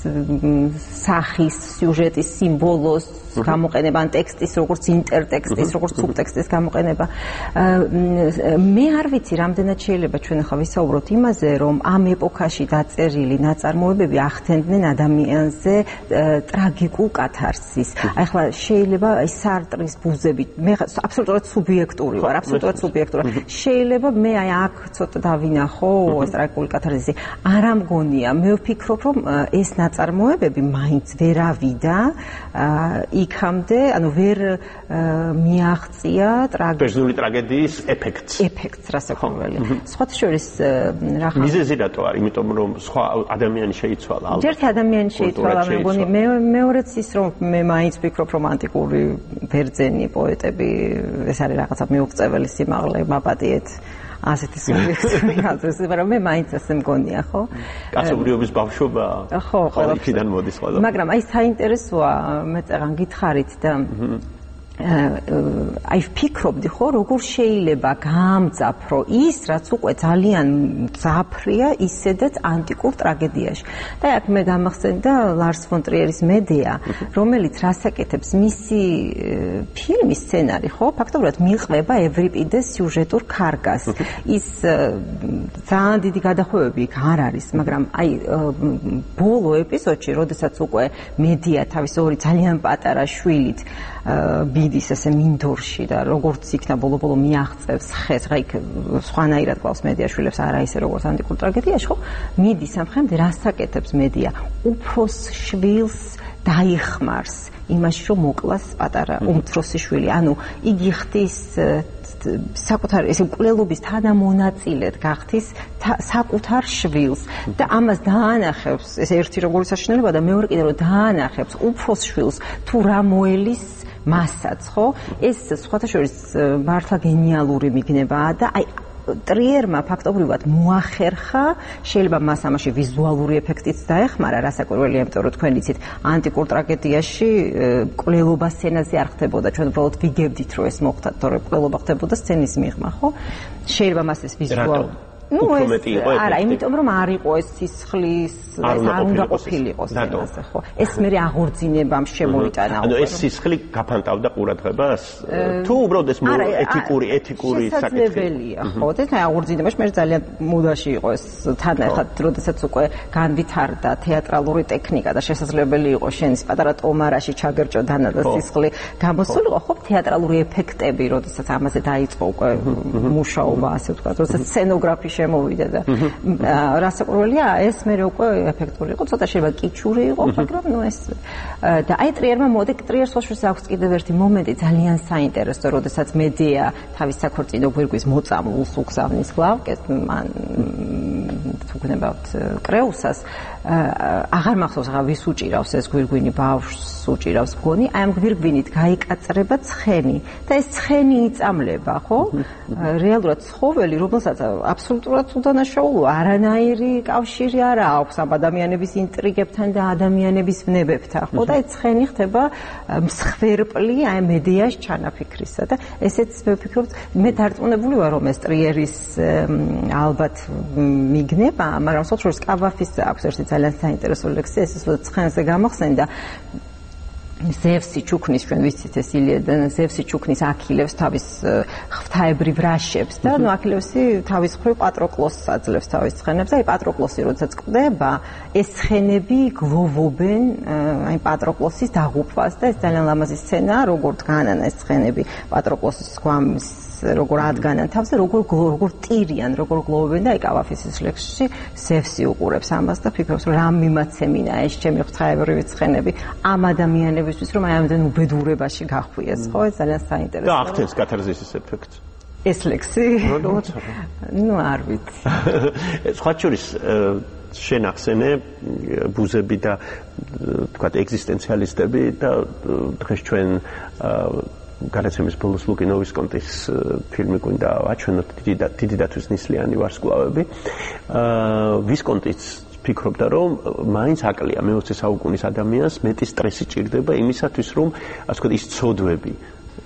სახის, სიუჟეტის, სიმბოლოს გამოყენება, ან ტექსტის, როგორც ინტერტექსტის, როგორც სუბტექსტის გამოყენება. მე არ ვიცი, რამდენად შეიძლება ჩვენ ახლა ვისაუბროთ იმაზე, რომ ამ ეპოქაში დაწერილი ნაწარმოებები ახდენდნენ ადამიანზე ტრაგიკულ კათარსის. ახლა შეიძლება სარტრის ბუზები, მე აბსოლუტურად სუბიექტური ვარ, აბსოლუტურად სუბიექტური. შეიძლება მე აქ ცოტა დავინახო ეს ტრაგიკული კათარსისი. არ ამგონია, მე ვფიქრობ, რომ ეს ნაწარმოებები მაინც ვერავიდა იქამდე, ანუ ვერ მიაღწია პერსონალური ტრაგედიის ეფექტს. ეფექტს რასაკვირველია. სხვათა შორის რახა მიზეზი რატო არის? იმიტომ რომ სხვა ადამიანი შეიცვალა ალბათ. ერთი ადამიანი შეიცვალა, მე მგონი მეორეც ის რომ მე მაინც ვფიქრობ რომ ანტიკური ბერძენი პოეტები ეს არის რაღაცა მიუღწეველი სიმაღლე, მაპატიეთ ასეთი სუბიექტური აზრს, მაგრამ მე მაინც ასე მგონია, ხო? კაცობრიობის ბავშვობა ყოველთვის მოდის ყველა. მაგრამ აი საინტერესოა, მე წეგან გითხარით და აი ვფიქრობდი ხო როგორ შეიძლება გამძაფრო ის რაც უკვე ძალიან მძაფრია ისედაც ანტიკურ ტრაგედიაში და აქ მე გამახსენდა ლარს ფონ ტრიერის მედეა რომელიც რასაკეთებს მისი ფილმის სცენარი ხო ფაქტობრივად მიყვება ევრიპიდეს სიუჟეტურ კარგას ის ძალიან დიდი გადახვევები იქ არ არის მაგრამ აი ბოლო ეპიზოდში როდესაც უკვე მედეა თავის ორი ძალიან პატარა შვილით ბიდის ესე მინდორში და როგორც იქნა ბოლო-ბოლო მიაღწევს ხეს, რა იქ სხვანაირად ყავს მედიაშვილებს არა ისე როგორც ანტიკურ ტრაგედიაში, ხო? მიდის ამ ხემდე რასაკეთებს მედია? უფროს შვილს დაიხმარს იმაში, რომ მოკლას პატარა უმცროსი შვილი. ანუ იგი ხდის საკუთარ ესე მკვლელობის თანამონაწილედ გახდის საკუთარ შვილს და ამას დაანახებს ეს ერთი როგორი საშინელება და მეორე კიდე რომ დაანახებს უფროს შვილს თუ რა მოელის მასაც, ხო? ეს სხვათა შორის მართლა გენიალური მიგნებაა და აი ტრიერმა ფაქტობრივად მოახერხა, შეიძლება მას ამაში ვიზუალური ეფექტიც დაეხმარა, რასაკვირველია, იმიტომ რომ თქვენ იცით, ანტიკურ ტრაგედიაში მკვლელობა სცენაზე არ ხდებოდა, ჩვენ უბრალოდ ვიგებდით, რომ ეს მოხდა, თორემ მკვლელობა ხდებოდა სცენის მიღმა, ხო? შეიძლება მას ეს ვიზუალური არა, იმიტომ რომ არ იყო ეს სისხლის, არ უნდა ყოფილიყოს სცენაზე, ხო? ეს მე აღორძინებამ შემოიტანა. ანუ ეს სისხლი გაფანტავდა ყურადღებას? თუ უბრალოდ ეს ეთიკური საკითხია, ხო? და აღორძინებაში მე ძალიან მუდაში იყო ეს თან ახლა, როდესაც უკვე განვითარდა თეატრალური ტექნიკა და შესაძლებელი იყო შენის პატარა ტომარაში ჩაგერჭო დანა და სისხლი გამოსულიყო, ხო? თეატრალური ეფექტები, როდესაც ამაზე დაიწყო უკვე მუშაობა, ასე ვთქვათ, როდესაც სცენოგრაფი შემოვიდა და რასაკვირველია ეს მე უკვე ეფექტური იყო, ცოტა შეიძლება კიჩური იყო, მაგრამ ნუ ეს და აი ტრიერმა მოდი ტრიერს ხოშს აქვს კიდევ ერთი მომენტი ძალიან საინტერესო, როდესაც მედეა თავის საქორწინო გვირგვის მოწამულს უგზავნის გლავკეს, მან თუქნებავთ კრეუსას, აღარ მახსოვს რა ვის უჭირავს ეს გვირგვინი ბავშვს უჭირავს მგონი, აი ამ გვირგვინით გაიკაწრება ცხენი და ეს ცხენი იწამლება, ხო? რეალურად ცხოველი, რომელსაც აბსოლუტურად უდანაშაულოა, არანაირი კავშირი არ აქვს ამ ადამიანების ინტრიგებთან და ადამიანების ვნებებთან, ხო? და ეს ცხენი ხდება მსხვერპლი აი მედეას ჩანაფიქრისა და ესეც მე ვფიქრობ, მე დარწმუნებული ვარ, რომ ეს ტრიერის ალბათ მიგნება, მაგრამ სოციალურ კავაფის აქვს ერთი ძალიან საინტერესო ლექსია, ეს ცხენზე გამოხსენდა ზევსი ჩუქნის, ჩვენ ვიცით ეს ილიადიდან, ზევსი ჩუქნის აქილევს თავის ღვთაებრივ რაშებს და ნუ აქილევსი თავის მხრივ პატროკლოსს აძლევს თავის ცხენებს და აი პატროკლოსი როდესაც კვდება, ეს ცხენები გლოვობენ აი პატროკლოსის დაღუპვას და ეს ძალიან ლამაზი სცენაა, როგორ დგანან ეს ცხენები პატროკლოსის გვამის როგორ ადგანან თავს და როგორ ტირიან, როგორ გლოვობენ და აი კავაფისის ლექსში ზევსი უყურებს ამას და ფიქრობს, რომ რამ მიმაცემინა ეს ჩემი ღვთაებრივი ცხენები ამ ადამიანებისთვის, რომ აი ამდენ უბედურებაში გახვიეს, ხო? ეს ძალიან საინტერესოა. და ახდენს კათარზისის ეფექტს. ეს ლექსი? ნუ არ ვიცი. სხვა შორის შენ ახსენე ბუზები და თქვა ეგზისტენციალისტები და დღეს ჩვენ გადაცემის ბოლოს ლუკინო ვისკონტის ფილმი გვინდა აჩვენოთ დიდი დათვის ნისლიანი ვარსკვლავები. ვისკონტიც ფიქრობდა, რომ მაინც აკლია მე-20 საუკუნის ადამიანს მეტი სტრესი ჭირდება იმისათვის, რომ ასე ვთქვათ, ის ცოდვები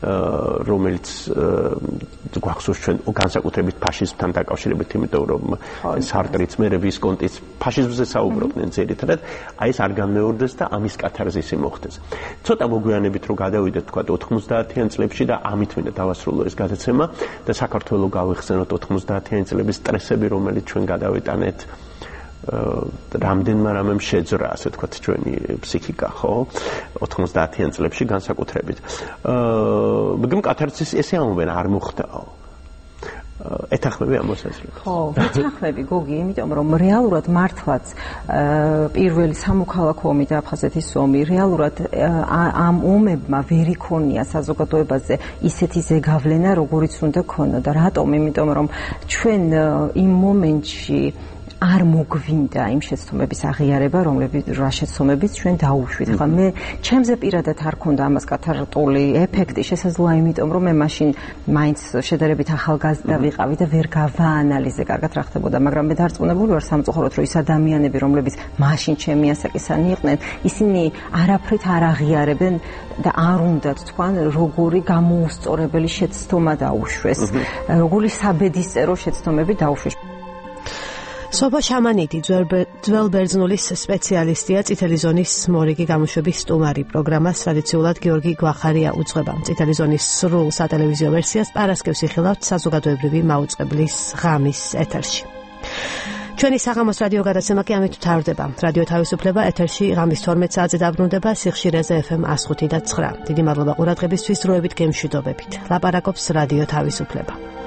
რომელიც გვახსოვს ჩვენ განსაკუთრებით ფაშიზმთან დაკავშირებით, იმიტომ რომ სარტრის მე ვისკონტის ფაშიზმზე საუბრობდნენ ძირითადად, აი ეს არ განმეორდეს და ამის კათარზისი მოხდეს. ცოტა მოგვიანებით რომ გადავიდეთ თქვა 90-იან წლებში და ამით მინდა დავასრულო ეს გადაცემა და საქართველოს გავიხსენოთ 90-იან წლების სტრესები, რომელიც ჩვენ გადავიტანეთ რამდენმა რამემ შეძრა, ასე ვთქვათ, ჩვენი ფსიქიკა, ხო? 90-იან წლებში განსაკუთრებით. მაგრამ კათარსისი ესე ამობენ არ მოხდაო. ეთახმები ამ მოსაზრებას. ხო, ეთახმები გოგი, იმიტომ რომ რეალურად მართლაც პირველი სამოქალაქო ომი და აფხაზეთის ომი რეალურად ამ ომებმა ვერ იქონია საზოგადოებაზე ისეთი ზეგავლენა, როგორიც უნდა ქონოდა. რატომ? იმიტომ რომ ჩვენ იმ მომენტში არ მოგვინდა იმ შეცდომების აღიარება, რა შეცდომებიც ჩვენ დაუშვით. ხა მე ჩემზე პირადად არ ქონდა ამას კათარტული ეფექტი, შესაძლოა იმიტომ რომ მე მაშინ მაინც შედარებით ახალგაზრდა ვიყავი და ვერ გავაანალიზე კარგად რა ხდებოდა, მაგრამ მე დარწმუნებული ვარ სამწუხაროდ რომ ის ადამიანები, რომლებიც მაშინ ჩემი ასაკისანი იყვნენ, ისინი არაფრით არ აღიარებენ და არ უნდათ თქვან როგორი გამოუსწორებელი შეცდომა დაუშვეს, როგორი საბედისწერო შეცდომები დაუშვეს. სოფო შამანიდი ძველბერძნულის სპეციალისტია, წითელი ზონის მორიგი გამოშვების სტუმარი. პროგრამას ტრადიციულად გიორგი გვახარია უძღვება. წითელი ზონის სრულ სატელევიზიო ვერსიას პარასკევს იხილავთ საზოგადოებრივი მაუწყებლის ღამის ეთერში. ჩვენი საღამოს რადიო გადაცემა კი ამით მთავრდება. რადიო თავისუფლება ეთერში ღამის 12 საათზე დაბრუნდება სიხშირეზე FM 105.9. დიდი მადლობა ყურადღებისთვის, დროებით გემშვიდობებით. ლაპარაკობს რადიო თავისუფლება.